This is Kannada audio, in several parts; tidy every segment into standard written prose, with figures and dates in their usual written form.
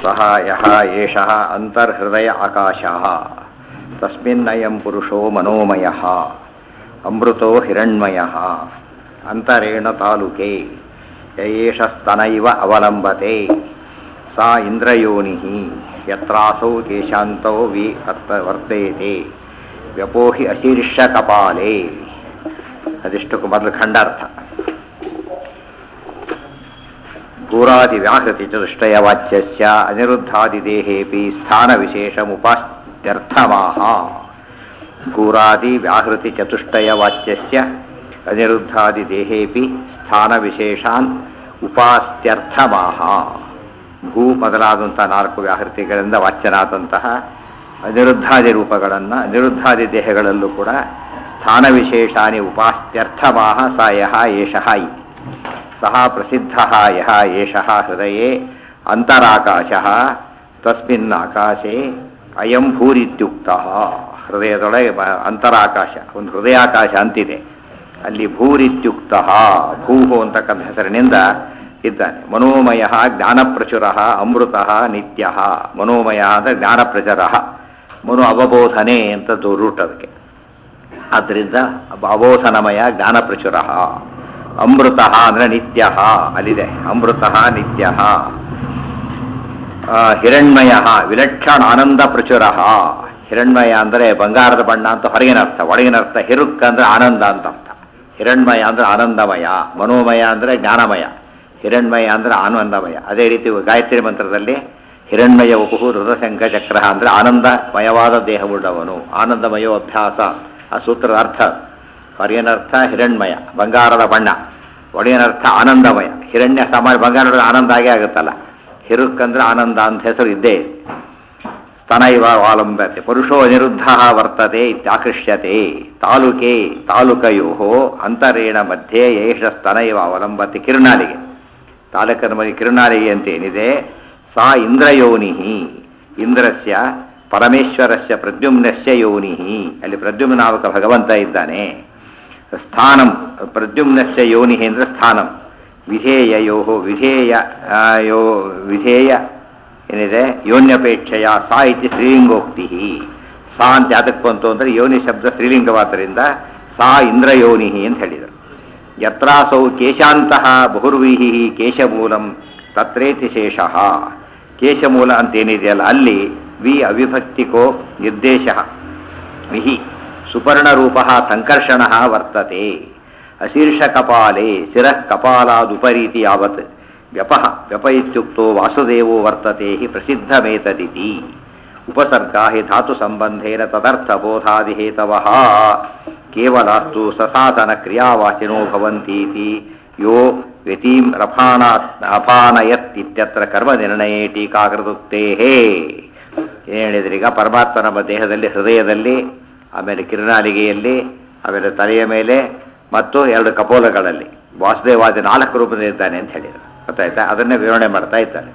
ಸಹ ಯಹ ಏಷಃ ಅಂತರ್ಹೃದಯ ಆಕಾಶಃ ತಸ್ಮಿನ್ನಯಂ ಪುರುಷೋ ಮನೋಮಯಃ ಅಮೃತೋ ಹಿರಣ್ಮಯಃ ಅಂತರೇಣ ತಾಲುಕೆ ಯಯೇಷಸ್ತನೈವ ಅವಲಂಬತೆ ಸಾ ಇಂದ್ರಯೋನಿಃ ಯತ್ರಾಸೌ ಕೇಶಾಂತೋ ವರ್ತೇತೆ ವ್ಯಪೋಹಿ ಅಶೀರ್ಷ ಕಪಾಲೆ. ಅದಿಷ್ಟಕ್ಕೂ ಮೊದಲು ಖಂಡಾರ್ಥ. ಭೂರಾದಿ ವ್ಯಾಹೃತಿ ಚತುಷ್ಟಯ ವಾಚ್ಯಸ್ಯ ಅನಿರುದ್ಧಾದಿದೇಹೇಪಿ ಸ್ಥಾನ ವಿಶೇಷಮುಪಾಸ್ತ್ಯರ್ಥಮಾಹ. ಭೂರಾದಿ ವ್ಯಾಹೃತಿ ಚತುಷ್ಟಯ ವಾಚ್ಯಸ್ಯ ಅನಿರುದ್ಧಾದಿದೇಹೇಪಿ ಸ್ಥಾನ ವಿಶೇಷಾನ್ ಉಪಾಸ್ತ್ಯರ್ಥಮಾಹ. ಭೂ ಮೊದಲಾದಂಥ 4 ವ್ಯಾಹೃತಿಗಳಿಂದ ವಾಚ್ಯನಾದಂತಹ ಅನಿರುದ್ಧಾದಿ ರೂಪಗಳನ್ನು ಅನಿರುದ್ಧಾದಿ ದೇಹಗಳಲ್ಲೂ ಕೂಡ ಸ್ಥಾನ ವಿಶೇಷಾನಿ ಉಪಾಸ್ತ್ಯರ್ಥಮಾಹ ಸ ಯಹ ಏಷಃ ಇ. ಸಹ ಪ್ರಸಿದ್ಧಃ ಯಹ ಏಷಃ ಹೃದಯೇ ಅಂತರಾಕಾಶಃ ತಸ್ಮಿನ್ ಆಕಾಶೇ ಅಯಂ ಭೂರಿತ್ಯುಕ್ತಃ. ಹೃದಯದೊಳಗೆ ಅಂತರಾಕಾಶ, ಒಂದು ಹೃದಯಾಕಾಶ ಅಂತಿದೆ, ಅಲ್ಲಿ ಭೂರಿತ್ಯುಕ್ತಃ ಭೂಹು ಅಂತಕ್ಕಂಥ ಹೆಸರಿನಿಂದ ಇದ್ದಾನೆ. ಮನೋಮಯ ಜ್ಞಾನಪ್ರಚುರ ಅಮೃತಃ ನಿತ್ಯ. ಮನೋಮಯ ಅಂದರೆ ಜ್ಞಾನಪ್ರಚುರ, ಮನೋ ಅವಬೋಧನೆ ಅಂತ ರೂಟ್ ಅದಕ್ಕೆ. ಆದ್ದರಿಂದ ಅಬೋಧನಮಯ ಜ್ಞಾನಪ್ರಚುರ. ಅಮೃತ ಅಂದರೆ ನಿತ್ಯ, ಅಲ್ಲಿದೆ ಅಮೃತ ನಿತ್ಯ. ಹಿರಣ್ಮಯ ವಿಲಕ್ಷಣ ಆನಂದ ಪ್ರಚುರ. ಹಿರಣ್ಮಯ ಅಂದರೆ ಬಂಗಾರದ ಬಣ್ಣ ಅಂತ ಹೊರಗಿನ ಅರ್ಥ, ಒಳಗಿನ ಅರ್ಥ ಹಿರುಕ್ ಅಂದರೆ ಆನಂದ ಅಂತ ಅರ್ಥ. ಹಿರಣ್ಮಯ ಅಂದರೆ ಆನಂದಮಯ, ಮನೋಮಯ ಅಂದರೆ ಜ್ಞಾನಮಯ, ಹಿರಣ್ಮಯ ಅಂದರೆ ಆನಂದಮಯ. ಅದೇ ರೀತಿ ಗಾಯತ್ರಿ ಮಂತ್ರದಲ್ಲಿ ಹಿರಣ್ಮಯ ವಪುಹು ಹೃದಶಂಖ ಚಕ್ರ ಅಂದರೆ ಆನಂದಮಯವಾದ ದೇಹವುಳ್ಳವನು, ಆನಂದಮಯೋ ಅಭ್ಯಾಸ. ಆ ಸೂತ್ರದ ಅರ್ಥ ಹೊರಗಿನರ್ಥ ಹಿರಣ್ಮಯ ಬಂಗಾರದ ಬಣ್ಣ, ಒಳಗಿನರ್ಥ ಆನಂದಮಯ. ಹಿರಣ್ಯ ಸಾಮಾನ್ಯ ಬಂಗಾರದ ಆನಂದ ಆಗೇ ಆಗುತ್ತಲ್ಲ, ಹಿರುಕ್ ಅಂದರೆ ಆನಂದ ಅಂತ ಹೆಸರು ಇದ್ದೇ. ಸ್ತನ ಇವ ಅವಲಂಬತೆ ಪುರುಷೋ ಅನಿರುದ್ಧ ವರ್ತತೆ ಇತ್ಯಾಕೃಷ್ಯತೆ. ತಾಲುಕೆ ತಾಲುಕಯೋ ಅಂತರೇಣ ಮಧ್ಯೆ ಏಷ ಸ್ತನ ಇವ ಅವಲಂಬತೆ. ಕಿರುನಾಲಿಗೆ, ತಾಲೂಕನ ಮಧ್ಯೆ ಕಿರುನಾಲಿಗೆ ಅಂತೇನಿದೆ. ಸಾ ಇಂದ್ರಯೋನಿ, ಇಂದ್ರಸ್ಯ ಪರಮೇಶ್ವರಸ್ಯ ಪ್ರದ್ಯುಮ್ನಸ್ಯ ಯೋನಿ. ಅಲ್ಲಿ ಪ್ರದ್ಯುಮ್ನ ನಾಮಕ ಭಗವಂತ ಇದ್ದಾನೆ. ಸ್ಥಾನಂ ಪ್ರದ್ಯುಮ್ನಸ್ಯ ಯೋನಿ ಅಂದರೆ ಸ್ಥಾನಂ. ವಿಧೇಯಯೋ ವಿಧೇಯ ಏನಿದೆ ಯೋನ್ಯಪೇಕ್ಷೆಯ ಸಾ ಇತಿ ಸ್ತ್ರೀಲಿಂಗೋಕ್ತಿ. ಸಾ ಅಂತ ಯಾತಕ್ಕೆ ಬಂತು ಅಂದರೆ ಯೋನಿ ಶಬ್ದ ಸ್ತ್ರೀಲಿಂಗವಾದ್ದರಿಂದ ಸಾ ಇಂದ್ರಯೋನಿ ಅಂತ ಹೇಳಿದರು. ಯತ್ರಾಸೌ ಕೇಶಾಂತಹ ಬಹುರ್ವಿಹಿ ಕೇಶಮೂಲಂ ತತ್ರೇತಿ ಶೇಷಃ. ಕೇಶಮೂಲ ಅಂತೇನಿದೆಯಲ್ಲ ಅಲ್ಲಿ ವಿ ಅವಿಭಕ್ತಿಕೋ ನಿರ್ದೇಶ ವಿಹಿ ಸುಪರ್ಣರೂಪ ಸಂಕರ್ಷಣ ವರ್ತತೆ. ಅಶೀರ್ಷ ಕಪಾಲೆ ಶಿರಃ ಕಪಾಲಾದುಪರೀತಿ ಯಾವತ್ ವ್ಯಪಃ ವ್ಯಪ ಇತ್ಯುಕ್ತೋ ವಾಸುದೇವೋ ವರ್ತತೆ ಹಿ ಪ್ರಸಿದ್ಧಮೇತದಿತಿ. ಉಪಸರ್ಗಾ ಹಿ ಧಾತು ಸಂಬಂಧೇನ ತದರ್ಥಬೋಧಾದಿಹೇತವಃ ಕೇವಲಾಸ್ತು ಸಸಾಧನ ಕ್ರಿಯಾವಾಚಿನೋ ಭವಂತೀತಿ ಯೋ ವ್ಯತೀಂ ಅಪಾನಯತ್ ಇತ್ಯತ್ರ ಕರ್ಮ ನಿರ್ಣಯೇ ಟೀಕಾಕೃತುಕ್ತೇಹೇ. ಏನು ಹೇಳಿದ್ರೀಗ? ಪರಮಾತ್ಮ ನಮ್ಮ ದೇಹದಲ್ಲಿ, ಹೃದಯದಲ್ಲಿ, ಆಮೇಲೆ ಕಿರುನಾಲಿಗೆಯಲ್ಲಿ, ಆಮೇಲೆ ತಲೆಯ ಮೇಲೆ ಮತ್ತು 2 ಕಪೋಲಗಳಲ್ಲಿ ವಾಸುದೇವಾದಿ 4 ರೂಪದಲ್ಲಿದ್ದಾನೆ ಅಂತ ಹೇಳಿದರು. ಗೊತ್ತಾಯ್ತಾ? ಅದನ್ನೇ ವಿವರಣೆ ಮಾಡ್ತಾ ಇದ್ದಾರೆ.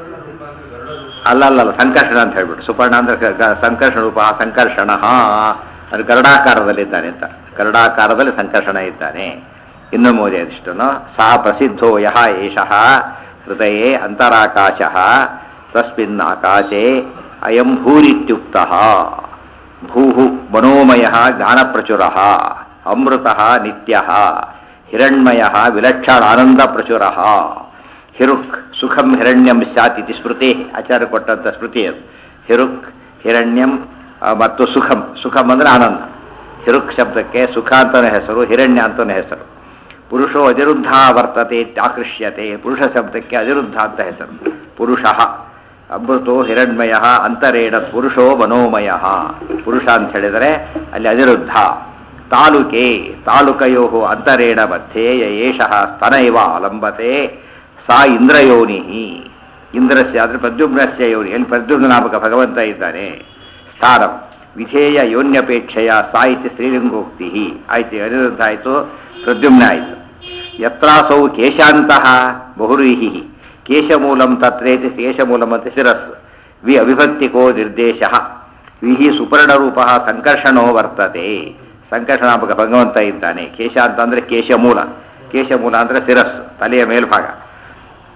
ಅಲ್ಲಲ್ಲ ಸಂಕರ್ಷಣ ಅಂತ ಹೇಳ್ಬಿಟ್ಟು, ಸುಪರ್ಣ ಅಂದರೆ ಸಂಕರ್ಷಣ ರೂಪ, ಸಂಕರ್ಷಣ ಅದು ಗರುಡಾಕಾರದಲ್ಲಿದ್ದಾನೆ ಅಂತ. ಗರುಡಾಕಾರದಲ್ಲಿ ಸಂಕರ್ಷಣ ಇದ್ದಾನೆ. ಇನ್ನು ಮೋದಿ ಅದಿಷ್ಟು ಸಾ ಪ್ರಸಿದ್ಧೋ ಯಹ ಏಷಃ ಹೃದಯೇ ಅಂತರಾಕಾಶಃ ತಸ್ಮಿನ್ ಆಕಾಶೇ ಅಯಂ ಭೂರಿತ್ಯುಕ್ತಃ. ಭೂಹು ಮನೋಮಯ ಜ್ಞಾನಪ್ರಚುರ ಅಮೃತ ನಿತ್ಯ ಹಿರಣ್ಮಯ ವಿಲಕ್ಷಣ ಆನಂದ ಪ್ರಚುರ. ಹಿರುಕ್ ಸುಖಂ ಹಿರಣ್ಯಂ ಸ್ಯಾತ್ ಇತಿ ಸ್ಮೃತಿ, ಆಚಾರ್ಯ ಕೊಟ್ಟಂಥ ಸ್ಮೃತಿ ಅದು. ಹಿರುಕ್ ಹಿರಣ್ಯಂ ಮತ್ತು ಸುಖಂ. ಸುಖಂ ಅಂದರೆ ಆನಂದ. ಹಿರುಕ್ ಶಬ್ದಕ್ಕೆ ಸುಖ ಅಂತಲೇ ಹೆಸರು, ಹಿರಣ್ಯ ಅಂತಲೇ ಹೆಸರು. ಪುರುಷೋ ಅನಿರುದ್ಧ ವರ್ತತೆ ಇತ್ಯಾಕೃಷ್ಯತೆ. ಪುರುಷ ಶಬ್ದಕ್ಕೆ ಅನಿರುದ್ಧ ಅಂತ ಹೆಸರು. ಪುರುಷ ಅಮೃತೋ ಹಿರಣ್ಮಯ ಅಂತರೇಣ ಪುರುಷೋ ಮನೋಮಯ. ಪುರುಷ ಅಂತ ಹೇಳಿದರೆ ಅಲ್ಲಿ ಅನಿರುದ್ಧ. ತಾಲುಕೆ ತಾಲುಕಯೋ ಅಂತರೇಣ ಮಧ್ಯೆ ಯೇಷಃ ಸ್ತನ ಇವ ಅವಲಂಬತೆ ಸಾ ಇಂದ್ರಯೋನಿ. ಇಂದ್ರಸ್ಯ ಅಂದರೆ ಪ್ರದ್ಯುಮ್ನಸ್ಯ ಯೋನಿ, ಎಲ್ಲಿ ಪ್ರದ್ಯುಮ್ನ ನಾಮಕ ಭಗವಂತ ಇದ್ದಾನೆ. ಸ್ಥಾನಂ ವಿಧೇಯ ಯೋನ್ಯಪೇಕ್ಷೆಯ ಸಾ ಇತಿ ಸ್ತ್ರೀಲಿಂಗೋಕ್ತಿ. ಆಯ್ತು, ಅನಿರುದ್ಧ ಆಯಿತು, ಪ್ರದ್ಯುಮ್ನ ಆಯಿತು. ಯತ್ರಾಸೌ ಕೇಶಾಂತಹ ಬಹುರ್ವಿಹಿ ಕೇಶಮೂಲಂ ತತ್ರೇತಿ ಕೇಶಮೂಲಂ ಅಂತ ಶಿರಸ್ಸು. ವಿ ಅವಿಭಕ್ತಿಕೋ ನಿರ್ದೇಶ ವಿಹಿ ಸುಪರ್ಣರೂಪ ಸಂಕರ್ಷಣೋ ವರ್ತತೆ. ಸಂಕರ್ಷಣಾಮಕ ಭಗವಂತ ಇದ್ದಾನೆ. ಕೇಶ ಅಂತ ಅಂದರೆ ಕೇಶಮೂಲ, ಕೇಶಮೂಲ ಅಂದರೆ ಶಿರಸ್ಸು, ತಲೆಯ ಮೇಲ್ಭಾಗ.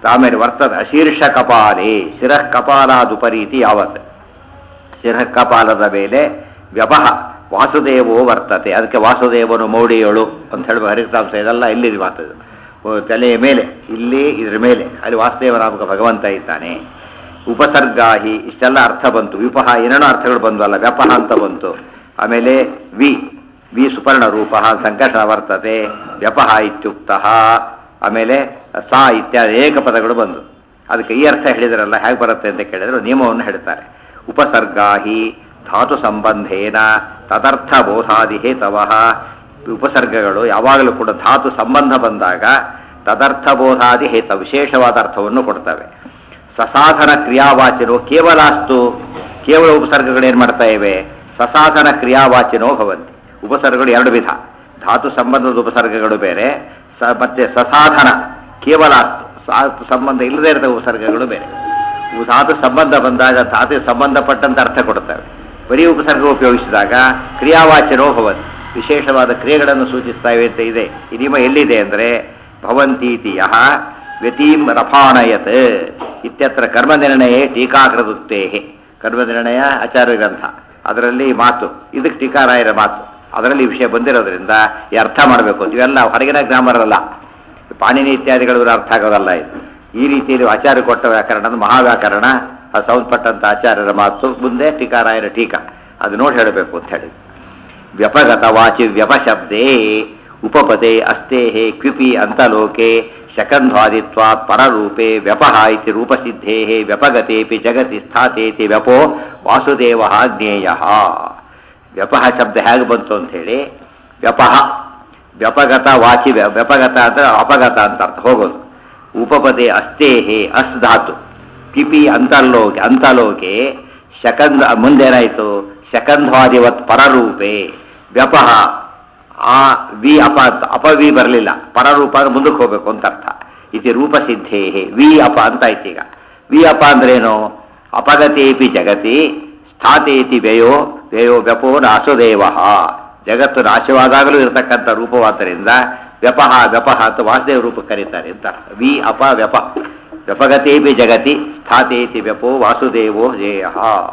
ಆಮೇಲೆ ವರ್ತದ ಅಶೀರ್ಷ ಕಪಾಲೇ ಶಿರಃ ಕಪಾಲಾದುಪರೀತಿ ಯಾವತ್ ಶಿರಃ ಕಪಾಲದ ಮೇಲೆ ವ್ಯಪಹ ವಾಸುದೇವೋ ವರ್ತತೆ. ಅದಕ್ಕೆ ವಾಸುದೇವನು ಮೌಡಿಯೋಳು ಅಂತ ಹೇಳುವ ಹರಿತಾಂಶ ಇದೆಲ್ಲ ಇಲ್ಲಿ ಮಾತದು. ತಲೆಯ ಮೇಲೆ ಇಲ್ಲಿ ಇದ್ರ ಮೇಲೆ ಅಲ್ಲಿ ವಾಸುದೇವನಾಮಕ ಭಗವಂತ ಇದ್ದಾನೆ. ಉಪಸರ್ಗಾಹಿ ಇಷ್ಟೆಲ್ಲ ಅರ್ಥ ಬಂತು. ವಿಪಹ ಏನೇನೋ ಅರ್ಥಗಳು ಬಂದವಲ್ಲ, ವ್ಯಪಹ ಅಂತ ಬಂತು. ಆಮೇಲೆ ವಿ ವಿ ಸುಪರ್ಣ ರೂಪ ಸಂಕರ್ಷಣ ವರ್ತತೆ ವ್ಯಪಹ ಇತ್ಯುಕ್ತ. ಆಮೇಲೆ ಸಾ ಇತ್ಯಾದಿ ಅನೇಕ ಪದಗಳು ಬಂದು ಅದಕ್ಕೆ ಈ ಅರ್ಥ ಹೇಳಿದ್ರಲ್ಲ ಹೇಗೆ ಬರುತ್ತೆ ಅಂತ ಕೇಳಿದ್ರು ನಿಯಮವನ್ನು ಹೇಳ್ತಾರೆ. ಉಪಸರ್ಗಾಹಿ ಧಾತು ಸಂಬಂಧೇನ ತದರ್ಥ ಬೋಧಾದಿ ಹೇತವಃ. ಉಪಸರ್ಗಗಳು ಯಾವಾಗಲೂ ಕೂಡ ಧಾತು ಸಂಬಂಧ ಬಂದಾಗ ತದರ್ಥ ಬೋಧಾದಿ ಹೇತ ವಿಶೇಷವಾದ ಅರ್ಥವನ್ನು ಕೊಡ್ತವೆ. ಸಸಾಧನ ಕ್ರಿಯಾವಾಚಿನೋ ಕೇವಲಾಸ್ತು. ಕೇವಲ ಉಪಸರ್ಗಗಳು ಏನು ಮಾಡ್ತಾ ಇವೆ? ಸಸಾಧನ ಕ್ರಿಯಾವಾಚಿನೋ ಭವಂತಿ. ಉಪಸರ್ಗಗಳು ಎರಡು ವಿಧ. ಧಾತು ಸಂಬಂಧದ ಉಪಸರ್ಗಗಳು ಬೇರೆ, ಮತ್ತೆ ಸಸಾಧನ ಕೇವಲಾಸ್ತು ಸಂಬಂಧ ಇಲ್ಲದೇ ಇರತಕ್ಕ ಉಪಸರ್ಗಗಳು ಬೇರೆ. ಧಾತು ಸಂಬಂಧ ಬಂದಾಗ ಧಾತು ಸಂಬಂಧಪಟ್ಟಂತ ಅರ್ಥ ಕೊಡ್ತವೆ. ಬರೀ ಉಪಸರ್ಗ ಉಪಯೋಗಿಸಿದಾಗ ಕ್ರಿಯಾವಾಚನೋ ಭವಂತಿ, ವಿಶೇಷವಾದ ಕ್ರಿಯೆಗಳನ್ನು ಸೂಚಿಸ್ತಾ ಇವೆ ಅಂತ ಇದೆ. ಈ ನಿಯಮ ಎಲ್ಲಿದೆ ಅಂದರೆ ಭವಂತೀತಿ ಯಹ ವ್ಯತೀಂ ರಫಾಣಯತ್ ಇತ್ಯತ್ರ ಕರ್ಮನಿರ್ಣಯೇ ಟೀಕಾಕೃತುಕ್ತೇ. ಕರ್ಮನಿರ್ಣಯ ಆಚಾರ್ಯ ಗ್ರಂಥ, ಅದರಲ್ಲಿ ಮಾತು, ಇದಕ್ಕೆ ಟೀಕಾರಾಯರ ಮಾತು, ಅದರಲ್ಲಿ ವಿಷಯ ಬಂದಿರೋದ್ರಿಂದ ಈ ಅರ್ಥ ಮಾಡಬೇಕು. ಇವೆಲ್ಲ ಹೊರಗಿನ ಗ್ರಾಮರ್ ಅಲ್ಲ, ಪಾಣಿನಿ ಇತ್ಯಾದಿಗಳು ಅರ್ಥ ಆಗೋದಲ್ಲ. ಇದು ಈ ರೀತಿಯಲ್ಲಿ ಆಚಾರ್ಯ ಕೊಟ್ಟ ವ್ಯಾಕರಣದ ಮಹಾವ್ಯಾಕರಣ, ಅದು ಸಂಬಂಧಪಟ್ಟಂಥ ಆಚಾರ್ಯರ ಮಾತು, ಮುಂದೆ ಟೀಕಾರಾಯರ ಟೀಕಾ, ಅದು ನೋಡಿ ಹೇಳಬೇಕು ಅಂತ ಹೇಳಿ. ವ್ಯಪಗತ ವಾಚಿ ವ್ಯಪಶಬ್ದೇ ಉಪಪದೇ ಅಸ್ತೆ ಕ್ವಿಪಿ ಅಂತಲೋಕೆ ಶಕಂಧ್ವಾದಿತ್ವಾತ್ ಪರರೂಪೇ ವ್ಯಪಹ ಇತಿ ರೂಪಸಿದ್ಧೇ ವ್ಯಪಗತೇಪಿ ಜಗತಿ ಸ್ಥಾತೇತಿ ವ್ಯಪೋ ವಾಸುದೇವ ಜ್ಞೇಯ. ವ್ಯಪಹ ಶಬ್ದ ಹೇಗೆ ಬಂತು ಅಂಥೇಳಿ, ವ್ಯಪಹ ವ್ಯಪಗತ ವಾಚಿ ವ್ಯಪಗತ ಅಂದರೆ ಅಪಗತ ಅಂತ ಅರ್ಥ ಹೋಗೋದು. ಉಪಪದೇ ಅಸ್ತೇಹೇ ಅಸ್ ಧಾತು ಪಿಪಿ ಅಂತರ್ಲೋಕೆ ಅಂತಲೋಕೆ ಶಕಂಧ ಮುಂದೇನಾಯಿತು ಶಕಂಧ್ವಾದಿವತ್ ಪರರೂಪೇ ವ್ಯಪಹ. ಆ ವಿ ಅಪವಿ ಬರಲಿಲ್ಲ, ಪರರೂಪ ಅಂದ್ರೆ ಮುಂದಕ್ಕೆ ಹೋಗ್ಬೇಕು ಅಂತ ಅರ್ಥ. ಇತಿ ರೂಪಸಿದ್ಧೇ ವಿ ಅಪ ಅಂತ ಆಯ್ತು. ಈಗ ವಿ ಅಪ ಅಂದ್ರೇನು? ಅಪಗತೇಪಿ ಜಗತಿ ಸ್ಥಾತೇತಿ ವ್ಯಯೋ ವ್ಯಯೋ ವ್ಯಪೋ ನಾಸುದೇವ. ಜಗತ್ತು ನಾಶವಾದಾಗಲೂ ಇರತಕ್ಕಂಥ ರೂಪವಾದ್ದರಿಂದ ವ್ಯಪಹ ವ್ಯಪಹ ಅಂತ ವಾಸುದೇವ ರೂಪಕ್ಕೆ ಕರೀತಾರೆ ಅಂತ. ವಿ ಅಪ ವ್ಯಪ ವ್ಯಪಗತೇಪಿ ಜಗತಿ ಸ್ಥಾತೇತಿ ವ್ಯಪೋ ವಾಸುದೇವೋ ಜೇಯ.